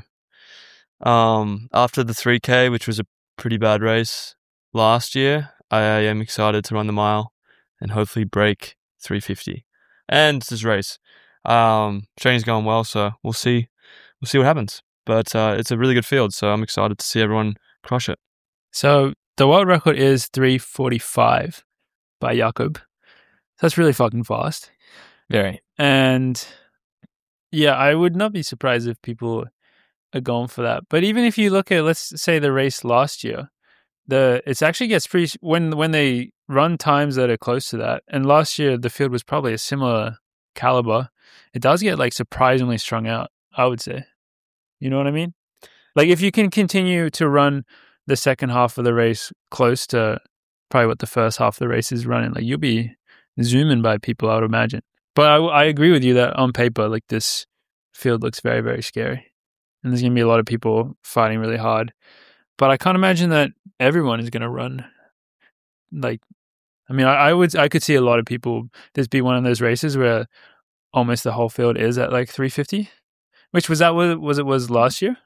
S3: after the 3K, which was a pretty bad race last year, I am excited to run the mile and hopefully break 350 and just race. Training's going well, so we'll see what happens. But it's a really good field, so I'm excited to see everyone crush it.
S1: So the world record is 3:45 by Jakob. That's really fucking fast.
S2: Very.
S1: And yeah, I would not be surprised if people are going for that. But even if you look at, let's say, the race last year, it actually gets pretty when they run times that are close to that. And last year the field was probably a similar caliber. It does get like surprisingly strung out, I would say. You know what I mean? Like if you can continue to run the second half of the race close to probably what the first half of the race is running, like you'll be zooming by people, I would imagine. But I agree with you that on paper, like this field looks very, very scary. And there's going to be a lot of people fighting really hard. But I can't imagine that everyone is going to run. Like, I mean, I could see a lot of people, this be one of those races where almost the whole field is at like 350. Which was that what it was last year?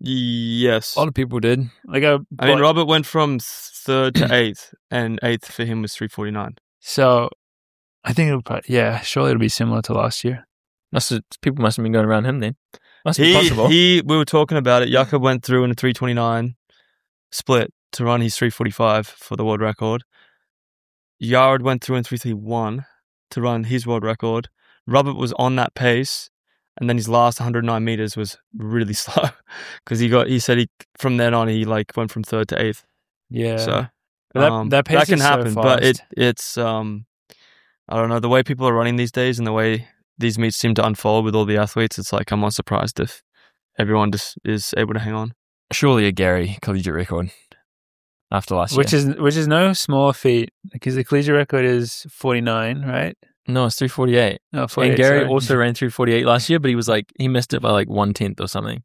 S3: Yes.
S2: A lot of people did.
S1: Like
S3: I mean, Robert went from third to eighth, and eighth for him was 349.
S1: So I think it'll probably, surely it'll be similar to last year.
S2: People must have been going around him then. Must be possible.
S3: We were talking about it. Jakob went through in a 329 split to run his 345 for the world record. Yared went through in 331 to run his world record. Robert was on that pace. And then his last 109 meters was really slow because he said from then on he like went from third to eighth.
S1: Yeah.
S3: So
S1: that pace
S3: that can
S1: is
S3: happen,
S1: so
S3: but
S1: fast.
S3: it's I don't know, the way people are running these days and the way these meets seem to unfold with all the athletes. It's like I'm not surprised if everyone just is able to hang on.
S2: Surely a Gary collegiate record after last year.
S1: Which is no small feat because the collegiate record is 49, right?
S2: No, it's 348.
S1: Oh, 48,
S2: and Gary
S1: sorry.
S2: also ran 348 last year, but he missed it by like 1/10 or something.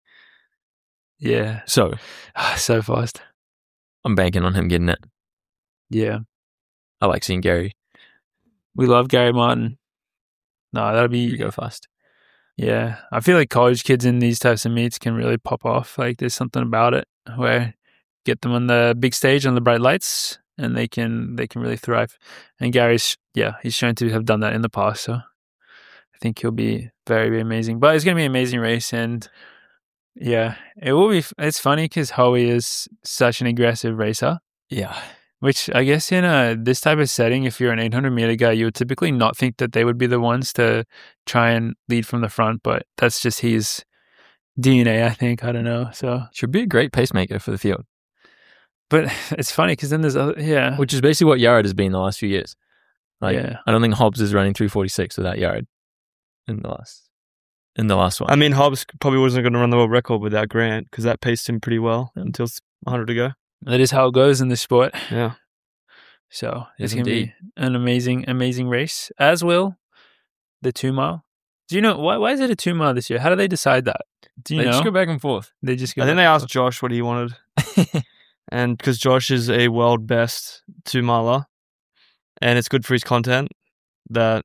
S1: Yeah.
S2: So
S1: So fast.
S2: I'm banking on him getting it.
S1: Yeah.
S2: I like seeing Gary.
S1: We love Gary Martin. No, that'll
S2: You
S1: be
S2: go fast.
S1: Yeah. I feel like college kids in these types of meets can really pop off. Like there's something about it where get them on the big stage on the bright lights and they can really thrive. And Gary's he's shown to have done that in the past, so I think he'll be very, very amazing. But it's going to be an amazing race, and it will be. It's funny because Howie is such an aggressive racer.
S2: Yeah.
S1: Which I guess in this type of setting, if you're an 800-meter guy, you would typically not think that they would be the ones to try and lead from the front, but that's just his DNA, I think. I don't know. So
S2: Should be a great pacemaker for the field.
S1: But it's funny because then there's other,
S2: Which is basically what Yared has been the last few years. Like,
S1: Yeah.
S2: I don't think Hobbs is running 346 without Yared in the last one.
S3: I mean, Hobbs probably wasn't going to run the world record without Grant because that paced him pretty well until 100 to go.
S1: That is how it goes in this sport.
S3: Yeah.
S1: So
S2: Yes,
S1: it's going to be
S2: indeed.
S1: an amazing, amazing race, as will the 2 mile. Do you know why is it a 2 mile this year? How do they decide that? Do you
S2: They
S1: know?
S2: just go back and forth.
S1: They just go
S3: I think
S1: back
S3: they
S1: and
S3: asked
S1: forth.
S3: Josh what he wanted. And because Josh is a world best 2-miler and it's good for his content, that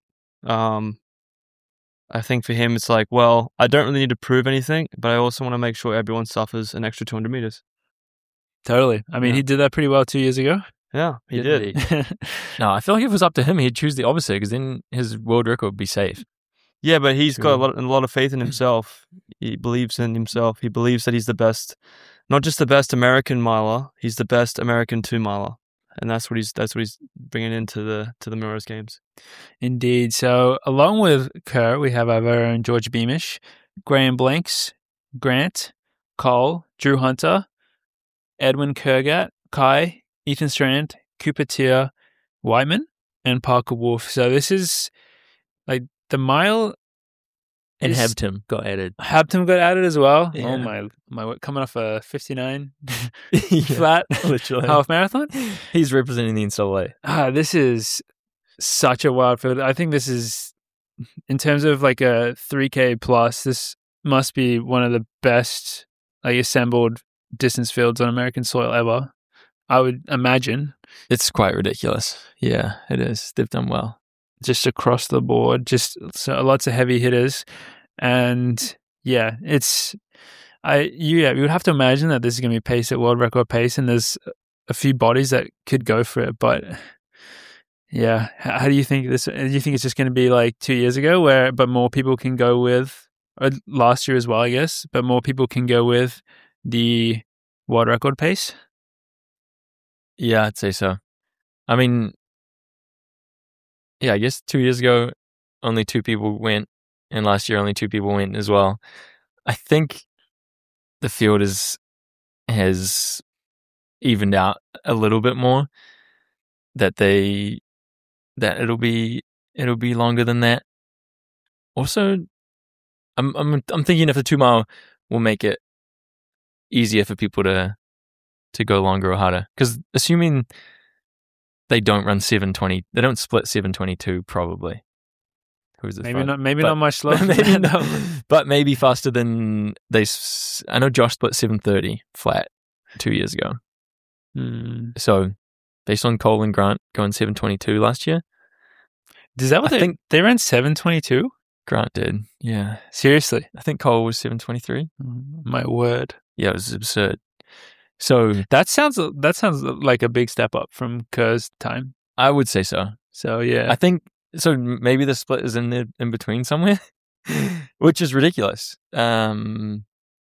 S3: I think for him it's like, well, I don't really need to prove anything, but I also want to make sure everyone suffers an extra 200 meters.
S1: Totally. I mean,
S3: Yeah.
S1: he did that pretty well 2 years ago.
S3: Yeah, he
S2: Did
S3: did.
S2: No, I feel like if it was up to him, he'd choose the opposite because then his world record would be safe.
S3: Yeah, but he's got
S1: True.
S3: a lot of faith in himself. He believes in himself. He believes that he's the best, not just the best American miler, he's the best American 2-miler. And that's what he's bringing into the Millrose Games.
S1: Indeed. So along with Kerr, we have our very own George Beamish, Graham Blanks, Grant, Cole, Drew Hunter, Edwin Kurgat, Kai, Ethan Strand, Cooper Tier, Whiteman, and Parker Wolf. So this is like the mile.
S2: And
S1: is-
S2: Habtim got added.
S1: Habtim got added as well.
S2: Yeah.
S1: Oh my! Coming off a 59
S2: Yeah,
S1: flat
S2: literally.
S1: half marathon.
S2: He's representing the NCAA.
S1: This is such a wild field. I think this is, in terms of like a 3K plus, this must be one of the best assembled distance fields on American soil ever. I would imagine.
S2: It's quite ridiculous. Yeah, it is. They've done well.
S1: Just across the board, just lots of heavy hitters, and yeah, we would have to imagine that this is going to be paced at world record pace, and there's a few bodies that could go for it. But yeah, how do you think this? Do you think it's just going to be like 2 years ago, but more people can go with, or last year as well, I guess, but more people can go with the world record pace?
S2: Yeah, I'd say so. I mean, yeah, I guess 2 years ago, only 2 people went, and last year only 2 people went as well. I think the field has evened out a little bit more. That it'll be longer than that. Also, I'm thinking if the 2 mile will make it easier for people to go longer or harder. Because assuming they don't run 7:20, they don't split 7:22 probably.
S1: Maybe not much slower.
S2: Maybe no, but maybe faster than I know Josh split 7:30 flat 2 years ago. So based on Cole and Grant going 7:22 last year.
S1: Is that what I think they ran 7:22?
S2: Grant did, yeah.
S1: Seriously?
S2: I think Cole was 7:23.
S1: My word.
S2: Yeah, it was absurd. So
S1: that sounds like a big step up from Kerr's time.
S2: I would say so.
S1: So yeah,
S2: I think so. Maybe the split is in between somewhere, which is ridiculous. And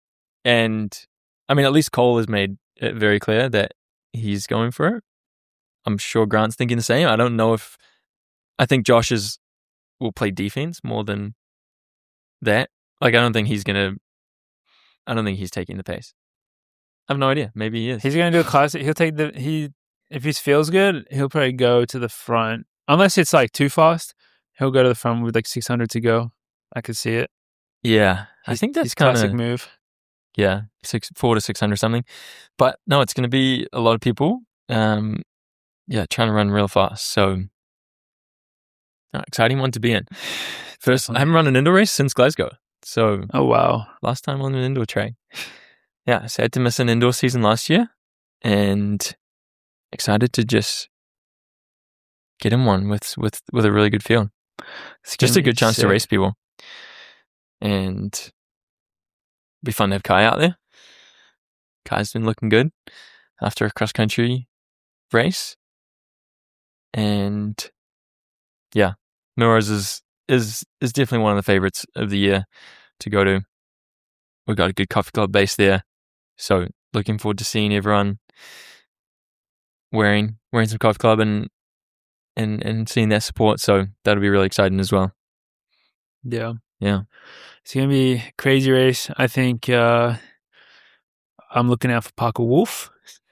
S2: I mean, at least Cole has made it very clear that he's going for it. I'm sure Grant's thinking the same. I don't know if I think Josh will play defense more than that. Like, I don't think he's taking the pace. I have no idea. Maybe he is.
S1: He's going to do a classic. He'll take if he feels good, he'll probably go to the front. Unless it's like too fast, he'll go to the front with like 600 to go. I could see it.
S2: Yeah. I think that's kind of
S1: classic move.
S2: Yeah. 400 to 600 something. But no, it's going to be a lot of people. Trying to run real fast. So exciting one to be in. First, I haven't run an indoor race since Glasgow. So
S1: oh wow.
S2: Last time on an indoor track. Yeah, sad to miss an indoor season last year, and excited to just get in one with a really good field. It's just a good chance to race people, and be fun to have Kai out there. Kai's been looking good after a cross country race, and yeah, Millrose is definitely one of the favorites of the year to go to. We've got a good coffee club base there. So looking forward to seeing everyone wearing some coffee club and seeing that support. So that'll be really exciting as well.
S1: Yeah.
S2: Yeah.
S1: It's going to be a crazy race. I think I'm looking out for Parker Wolf.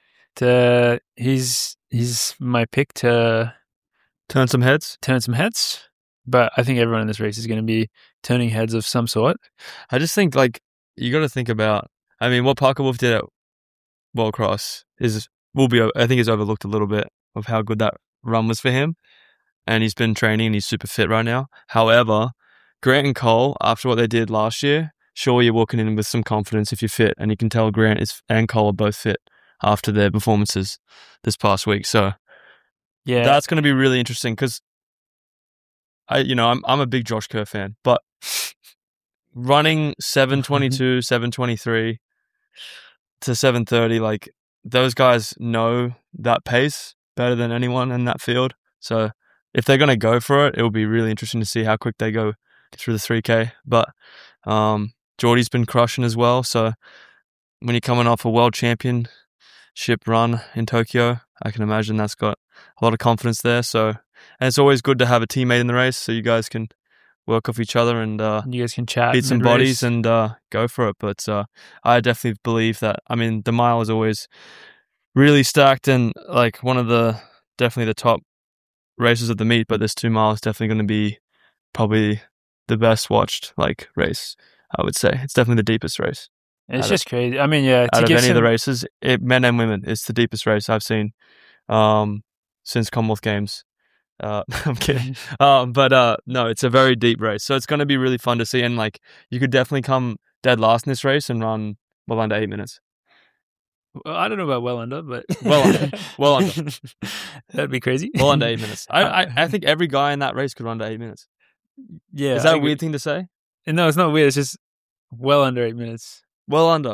S1: He's my pick to
S3: turn some heads.
S1: But I think everyone in this race is going to be turning heads of some sort.
S3: I just think you got to think about. I mean, what Parker Wolf did at World Cross I think is overlooked a little bit of how good that run was for him. And he's been training and he's super fit right now. However, Grant and Cole, after what they did last year, sure, you're walking in with some confidence if you're fit. And you can tell Grant and Cole are both fit after their performances this past week. So yeah, that's going to be really interesting because I'm a big Josh Kerr fan, but running 7:22, 7:23 to 7:30, like those guys know that pace better than anyone in that field. So if they're going to go for it, it'll be really interesting to see how quick they go through the 3K. But Geordie's been crushing as well. So when you're coming off a world championship run in Tokyo, I can imagine that's got a lot of confidence there. So, and it's always good to have a teammate in the race so you guys can work off each other and
S1: you guys can chat,
S3: beat some bodies and go for it. But I definitely believe that. I mean, the mile is always really stacked and like one of definitely the top races of the meet. But this 2 mile is definitely going to be probably the best watched race. I would say it's definitely the deepest race.
S1: It's just crazy. I mean, yeah,
S3: out of any of the races, men and women, it's the deepest race I've seen since Commonwealth Games. I'm kidding. But no, it's a very deep race. So it's going to be really fun to see. And you could definitely come dead last in this race and run well under 8 minutes.
S1: Well, I don't know about well under, but
S3: Well under. Well under.
S1: That'd be crazy.
S3: Well under 8 minutes. I think every guy in that race could run under 8 minutes.
S1: Yeah,
S3: Is that a weird thing to say?
S1: No, it's not weird. It's just well under 8 minutes.
S3: Well under.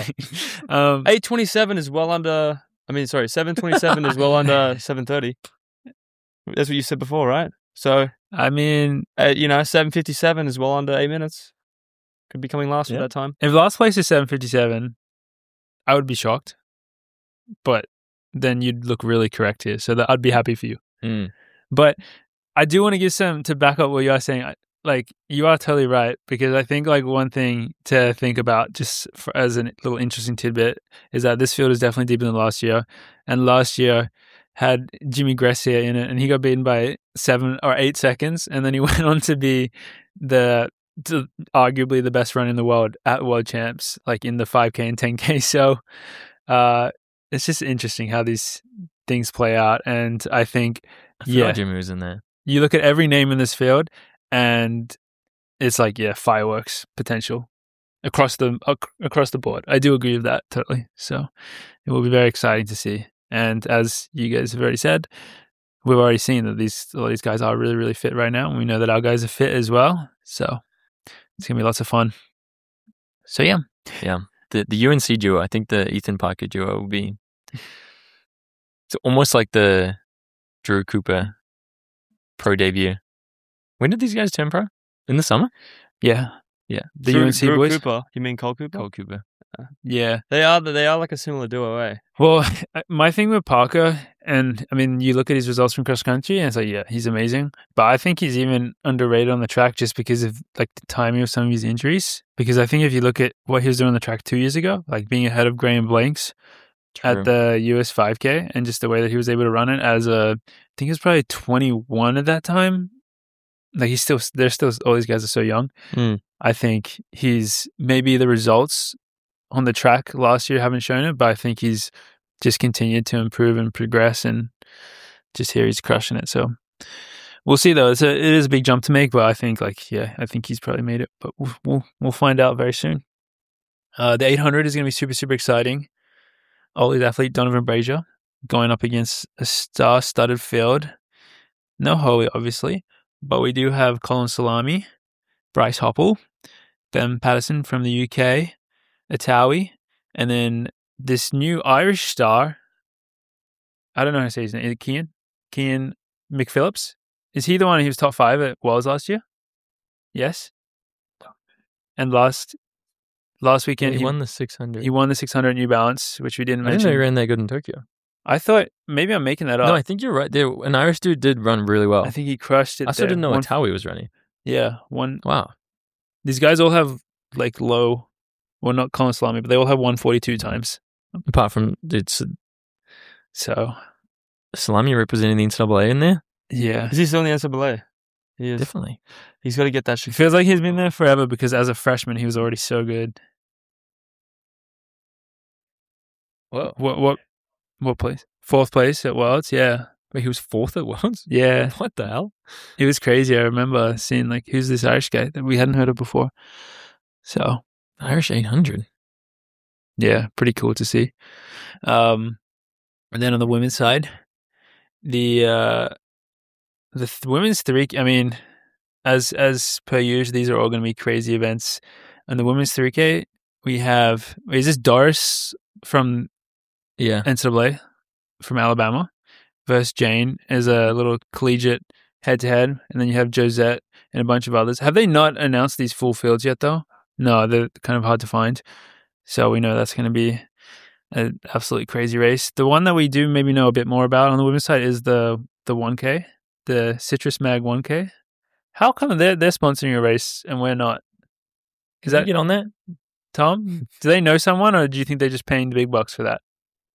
S3: 8:27 is well under. 7:27 is well under 7:30. That's what you said before, right? So
S1: I mean,
S3: 7:57 is well under 8 minutes. Could be coming last at that time.
S1: if last place is 7:57, I would be shocked. But then you'd look really correct here, so that I'd be happy for you. But I do want to give some to back up what you are saying. Like, you are totally right, because I think like one thing to think about just as a little interesting tidbit is that this field is definitely deeper than last year, and last year had Jimmy Gressier in it, and he got beaten by 7 or 8 seconds, and then he went on to be arguably the best run in the world at World Champs, like in the 5K and 10K. So it's just interesting how these things play out, and I think
S2: Jimmy was in there.
S1: You look at every name in this field, and it's like, fireworks potential across the board. I do agree with that totally. So it will be very exciting to see. And as you guys have already said, we've already seen that all these guys are really, really fit right now, and we know that our guys are fit as well. So it's gonna be lots of fun. So yeah.
S2: The UNC duo, I think the Ethan Parker duo will be. It's almost like the Drew Cooper pro debut. When did these guys turn pro? In the summer?
S1: Yeah. The UNC
S3: Drew
S1: boys.
S3: Cooper. You mean Cole Cooper?
S2: Cole Cooper.
S1: Yeah.
S3: They are like a similar duo, eh?
S1: Well, my thing with Parker, and I mean, you look at his results from cross country, and it's like, he's amazing. But I think he's even underrated on the track just because of like the timing of some of his injuries. Because I think if you look at what he was doing on the track 2 years ago, like being ahead of Graham Blanks at the US 5K, and just the way that he was able to run it as I think he was probably 21 at that time. Like all these guys are so young. I think he's maybe the results on the track last year haven't shown it, but I think he's just continued to improve and progress, and just here he's crushing it. So we'll see though. It is a big jump to make, but I think I think he's probably made it, but we'll find out very soon. The 800 is going to be super, super exciting. Ollie's athlete Donovan Brazier going up against a star-studded field. No Holy, obviously, but we do have Colin Salami, Bryce Hoppel, Ben Patterson from the UK, Atawi, and then this new Irish star. I don't know how to say his name. Is it Cian McPhillips? Is he the one who was top 5 at Worlds last year? Yes. And last weekend
S2: he won the 600.
S1: He won the 600 New Balance, which we didn't mention.
S2: I didn't know he ran that good in Tokyo.
S1: I thought maybe I'm making that up.
S2: No, I think you're right. An Irish dude did run really well.
S1: I think he crushed it.
S2: I still didn't know Atawi was running.
S1: Yeah,
S2: Wow.
S1: These guys all have like low. Well, not Colin Salami, but they all have 142 times.
S2: Apart from
S1: So
S2: Salami representing the NCAA in there.
S1: Yeah,
S3: Is he still in the NCAA? He is.
S2: Definitely.
S3: He's got to get that shit.
S1: it feels like he's been there forever because as a freshman he was already so good.
S2: Whoa.
S1: What place? 4th place at Worlds. Yeah.
S2: Wait, he was 4th at Worlds?
S1: Yeah.
S2: What the hell?
S1: It was crazy. I remember seeing like, who's this Irish guy that we hadn't heard of before. So
S2: Irish 800.
S1: yeah, pretty cool to see. And then on the women's side, the women's 3, I mean, as per usual, these are all going to be crazy events. And the women's 3K, we have, is this Doris from NCAA from Alabama versus Jane as a little collegiate head-to-head. And then you have Josette and a bunch of others. Have they not announced these full fields yet, though? No, they're kind of hard to find. So we know that's going to be an absolutely crazy race. The one that we do maybe know a bit more about on the women's side is the 1K, the Citrus Mag 1K. How come they're sponsoring a race and we're not?
S2: Is that get on that?
S1: Tom? Do they know someone, or do you think they're just paying the big bucks for that?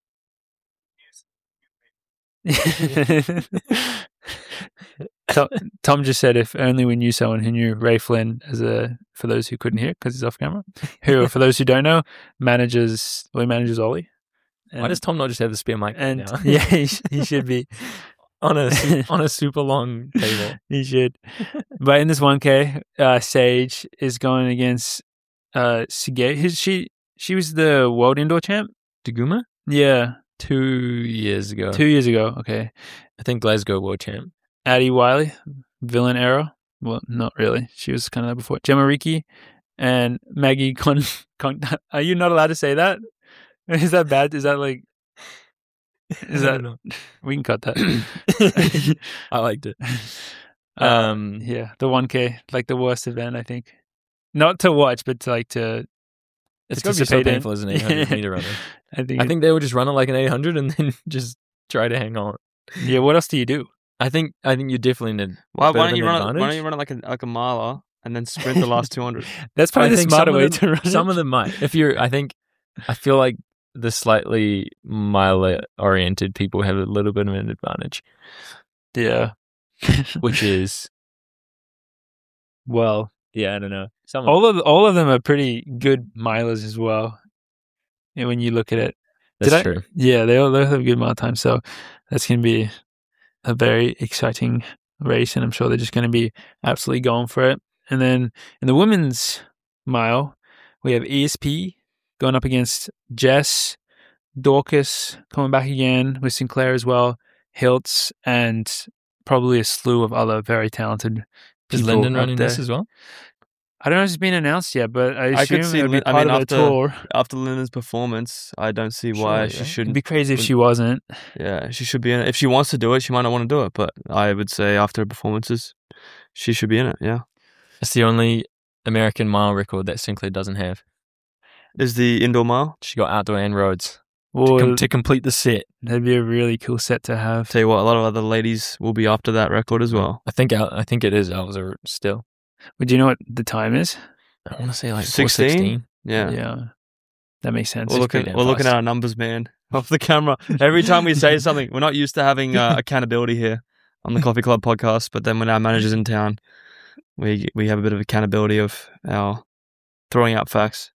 S1: Tom just said if only we knew someone who knew Ray Flynn for those who couldn't hear because he's off camera, who, for those who don't know, manages Ollie.
S2: Why does Tom not just have the spare mic?
S1: And
S2: now?
S1: yeah, he should be
S2: on a super long table.
S1: He should. But in this 1K, Sage is going against Sige. She was the world indoor champ.
S2: Daguma?
S1: Yeah,
S2: 2 years ago.
S1: 2 years ago. Okay.
S2: I think Glasgow world champ.
S1: Addie Wiley, villain era. Well, not really. She was kind of there before. Gemma Ricci and Maggie Con. Are you not allowed to say that? Is that bad? Is that like? Is
S2: I
S1: that?
S2: don't know.
S1: We can cut that.
S2: I liked it.
S1: Yeah, the 1K, like the worst event, I think. Not to watch, but to like to.
S2: It's got to be so
S1: participate in.
S2: painful as an 800 meter runner.
S1: I
S2: I think they would just run it like an 800 and then just try to hang on.
S1: Yeah. What else do you do?
S2: I think you definitely need.
S3: Why
S2: a bit of
S3: don't you
S2: an
S3: run it? Why
S2: advantage.
S3: don't you run it like a miler and then sprint the last 200?
S1: That's probably
S2: I
S1: the
S2: think
S1: smarter
S2: some of
S1: way
S2: them-
S1: to run.
S2: Some of them might. I feel like the slightly mile oriented people have a little bit of an advantage,
S1: Yeah.
S2: which is
S1: Well,
S2: I don't know. Some
S1: all of them are pretty good milers as well. And when you look at it,
S2: that's true.
S1: yeah, they all have a good mile time. So that's going to be a very exciting race, and I'm sure they're just going to be absolutely going for it. And then in the women's mile, we have ESP going up against Jess, Dorcas coming back again with Sinclair as well, Hiltz, and probably a slew of other very talented
S2: Is
S1: people
S2: Lyndon
S1: up
S2: running
S1: there.
S2: this as well?
S1: I don't know if it's been announced yet, but I
S3: I could
S1: assume
S3: see
S1: it'll be
S3: Lin- I
S1: part
S3: mean,
S1: of the tour.
S3: After Lyndon's performance, I don't see why
S2: Surely,
S3: she
S2: yeah.
S1: It'd
S3: shouldn't.
S1: be crazy if she wasn't.
S3: Yeah, she should be in it. If she wants to do it, she might not want to do it, but I would say after her performances, she should be in it. Yeah,
S2: It's the only American mile record that Sinclair doesn't have.
S3: is the indoor mile.
S2: She got outdoor and roads
S1: Well,
S2: to complete the set.
S1: that'd be a really cool set to have.
S3: Tell you what, a lot of other ladies will be after that record as well.
S2: I think it is Alza still.
S1: But do you know what the time is?
S2: I want to say like
S3: 16?
S2: 4:16.
S3: Yeah.
S1: That makes sense.
S3: We're looking
S2: pretty damn
S3: at
S2: fast.
S3: our numbers, man, off the camera. Every time we say something, we're not used to having accountability here on the Coffee Club podcast. But then when our manager's in town, we have a bit of accountability of our throwing out facts.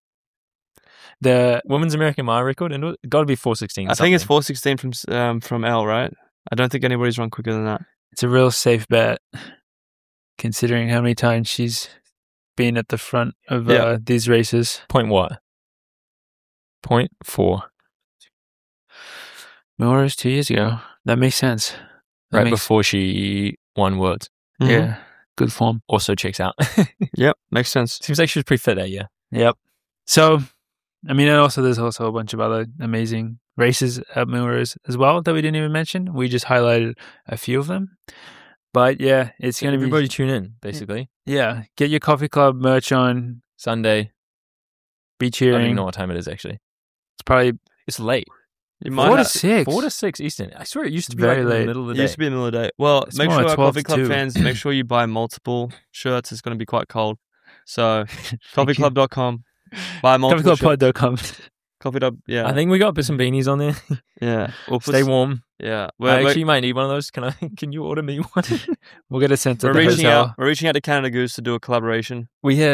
S1: The
S2: Women's American mile record, and it got to be 4:16.
S3: I think it's 4:16 from L, right? I don't think anybody's run quicker than that.
S1: It's a real safe bet, considering how many times she's been at the front of
S3: Yeah.
S1: these races.
S2: Point what? 0.4.
S1: Milrose 2 years ago. That makes sense. That
S2: Right
S1: makes-
S2: before she won Worlds.
S1: Yeah, good form.
S2: Also checks out.
S3: Yep, makes sense.
S2: Seems like she was pretty fit that year.
S1: Yep. So, I mean, and also there's also a bunch of other amazing races at Milrose as well that we didn't even mention. We just highlighted a few of them. But yeah, it's going to be,
S2: Everybody tune in, basically.
S1: yeah, get your Coffee Club merch on,
S2: Sunday.
S1: be
S2: I don't
S1: cheering.
S2: even know what time it is, actually.
S1: It's probably
S2: It's late.
S3: You
S1: 4 to
S3: have-
S1: 6.
S2: 4 to 6 Eastern. I swear it used to be
S1: Very
S2: like in
S1: late.
S2: the middle of the
S3: It
S2: day.
S3: used to be in the middle of the day. Well,
S1: It's
S3: make
S1: more
S3: sure
S1: like
S3: our
S1: 12
S3: Coffee
S1: to
S3: Club
S1: 2.
S3: fans, make sure you buy multiple shirts. It's going to be quite cold. So, coffeeclub.com. Buy multiple shirts.
S1: CoffeeClubPod.com.
S3: Coffee Dub, yeah.
S2: I think we got some beanies on there.
S3: yeah. We'll put
S2: Stay warm.
S3: Yeah.
S2: I
S3: We're,
S2: actually might need one of those. Can you order me one?
S1: We'll get a sense
S3: we're
S1: of the
S3: reaching
S1: hotel.
S3: out. We're reaching out to Canada Goose to do a collaboration.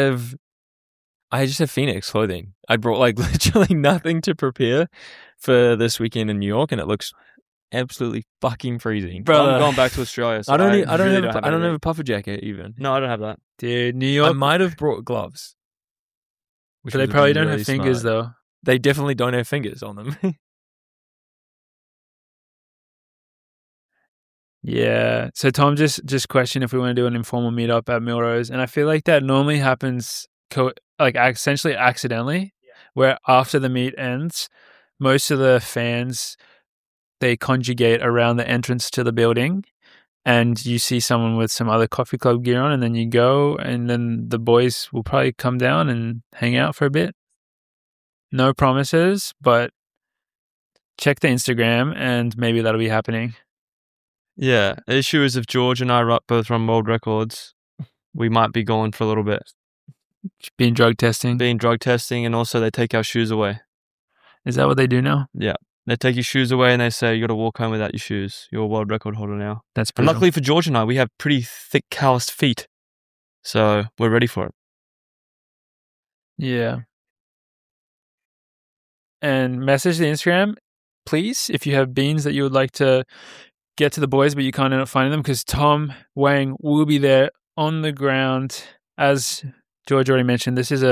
S2: I just have Phoenix clothing. I brought like literally nothing to prepare for this weekend in New York, and it looks absolutely fucking freezing.
S1: Bro,
S3: I'm going back to Australia. So
S2: I don't
S3: really
S2: have a
S3: anything.
S2: puffer jacket even.
S3: No, I don't have that.
S1: Dude, New
S2: I
S1: York.
S2: might have brought gloves. which
S1: But they
S2: would have
S1: probably
S2: been
S1: don't
S2: really
S1: have fingers,
S2: smart.
S1: though.
S2: They definitely don't have fingers on them.
S1: Yeah. So Tom just questioned if we want to do an informal meetup at Milrose, and I feel like that normally happens essentially accidentally, where after the meet ends, most of the fans they conjugate around the entrance to the building, and you see someone with some other coffee club gear on, and then you go, and then the boys will probably come down and hang out for a bit. No promises, but check the Instagram, and maybe that'll be happening.
S3: Yeah. The issue is if George and I both run world records, we might be going for a little bit.
S1: Being drug testing.
S3: Being drug testing, and also they take our shoes away.
S1: Is that what they do now?
S3: Yeah. They take your shoes away and they say, you got to walk home without your shoes. You're a world record holder now.
S1: That's
S3: And
S1: brutal.
S3: luckily for George and I, we have pretty thick, calloused feet. So we're ready for it.
S1: Yeah. And message the Instagram, please, if you have beans that you would like to get to the boys, but you can't end up finding them, because Tom Wang will be there on the ground. As George already mentioned, this is a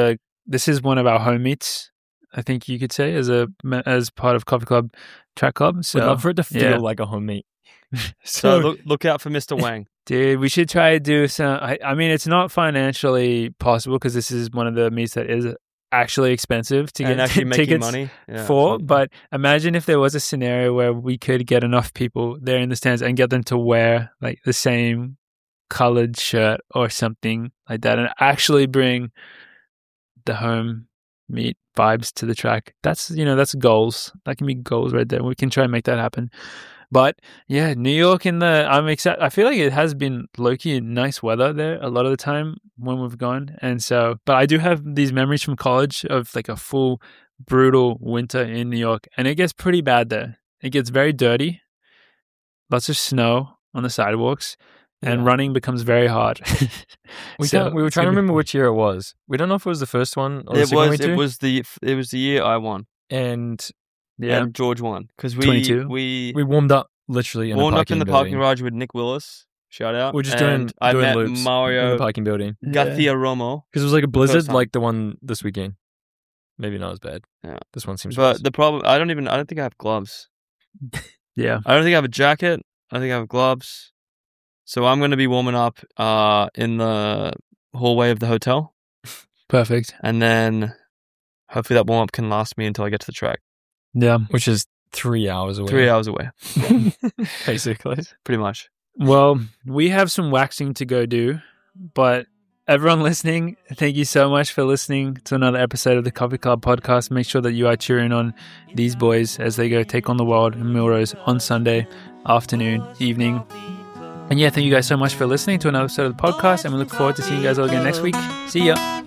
S1: this is one of our home meets, I think you could say, as part of Coffee Club Track Club. So
S2: We'd love for it to feel
S1: yeah.
S2: like a home meet.
S3: So look out for Mr. Wang.
S1: Dude, we should try to do some. I mean, it's not financially possible because this is one of the meets that is actually expensive to
S3: And
S1: get
S3: actually making
S1: tickets
S3: money. Yeah,
S1: for.
S3: absolutely.
S1: But imagine if there was a scenario where we could get enough people there in the stands and get them to wear like the same colored shirt or something like that, and actually bring the home meet vibes to the track. That's goals. That can be goals right there. We can try and make that happen. But yeah, New York I'm excited. I feel like it has been low-key nice weather there a lot of the time when we've gone. And so, but I do have these memories from college of like a full brutal winter in New York, and it gets pretty bad there. It gets very dirty, lots of snow on the sidewalks, and running becomes very hard.
S2: We were trying to remember which year it was. We don't know if it was the first one or the second one we
S3: It was the year I won.
S2: And
S3: And George won because
S1: 22?
S2: we warmed up literally in
S3: warmed
S2: the
S3: up in
S2: parking
S3: the
S2: building.
S3: parking garage with Nick Willis. Shout out.
S2: We're just
S3: And I
S2: doing
S3: met
S2: loops in
S3: Mario
S2: the parking building
S3: Garcia Romo.
S2: because it was like a
S3: First
S2: blizzard
S3: time.
S2: like the one this weekend. Maybe not as bad.
S3: Yeah.
S2: This one seems
S3: But
S2: worse.
S3: the problem, I don't think I have gloves.
S1: Yeah.
S3: I don't think I have a jacket. I think I have gloves. So I'm going to be warming up in the hallway of the hotel.
S1: Perfect.
S3: And then hopefully that warm up can last me until I get to the track.
S1: Yeah.
S2: Which is 3 hours away.
S3: 3 hours away,
S2: basically.
S3: pretty much.
S1: Well, we have some waxing to go do, but everyone listening, thank you so much for listening to another episode of the Coffee Club podcast. Make sure that you are cheering on these boys as they go take on the world in Millrose on Sunday afternoon, evening. And yeah, thank you guys so much for listening to another episode of the podcast, and we look forward to seeing you guys all again next week. See ya.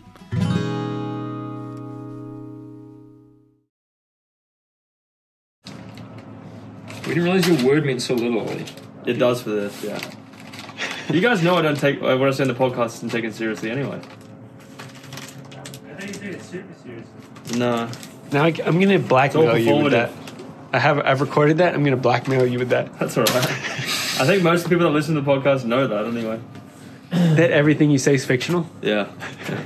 S2: We didn't realize your word meant so little, Ollie.
S3: It does for this, yeah. You guys know I don't take what I say in the podcast and take it seriously anyway.
S1: I think you take it super seriously.
S3: No.
S6: Now I'm going to blackmail you with that. I've recorded that. I'm going to blackmail you with that.
S3: That's all right. I think most people that listen to the podcast know that anyway.
S6: That everything you say is fictional.
S3: Yeah.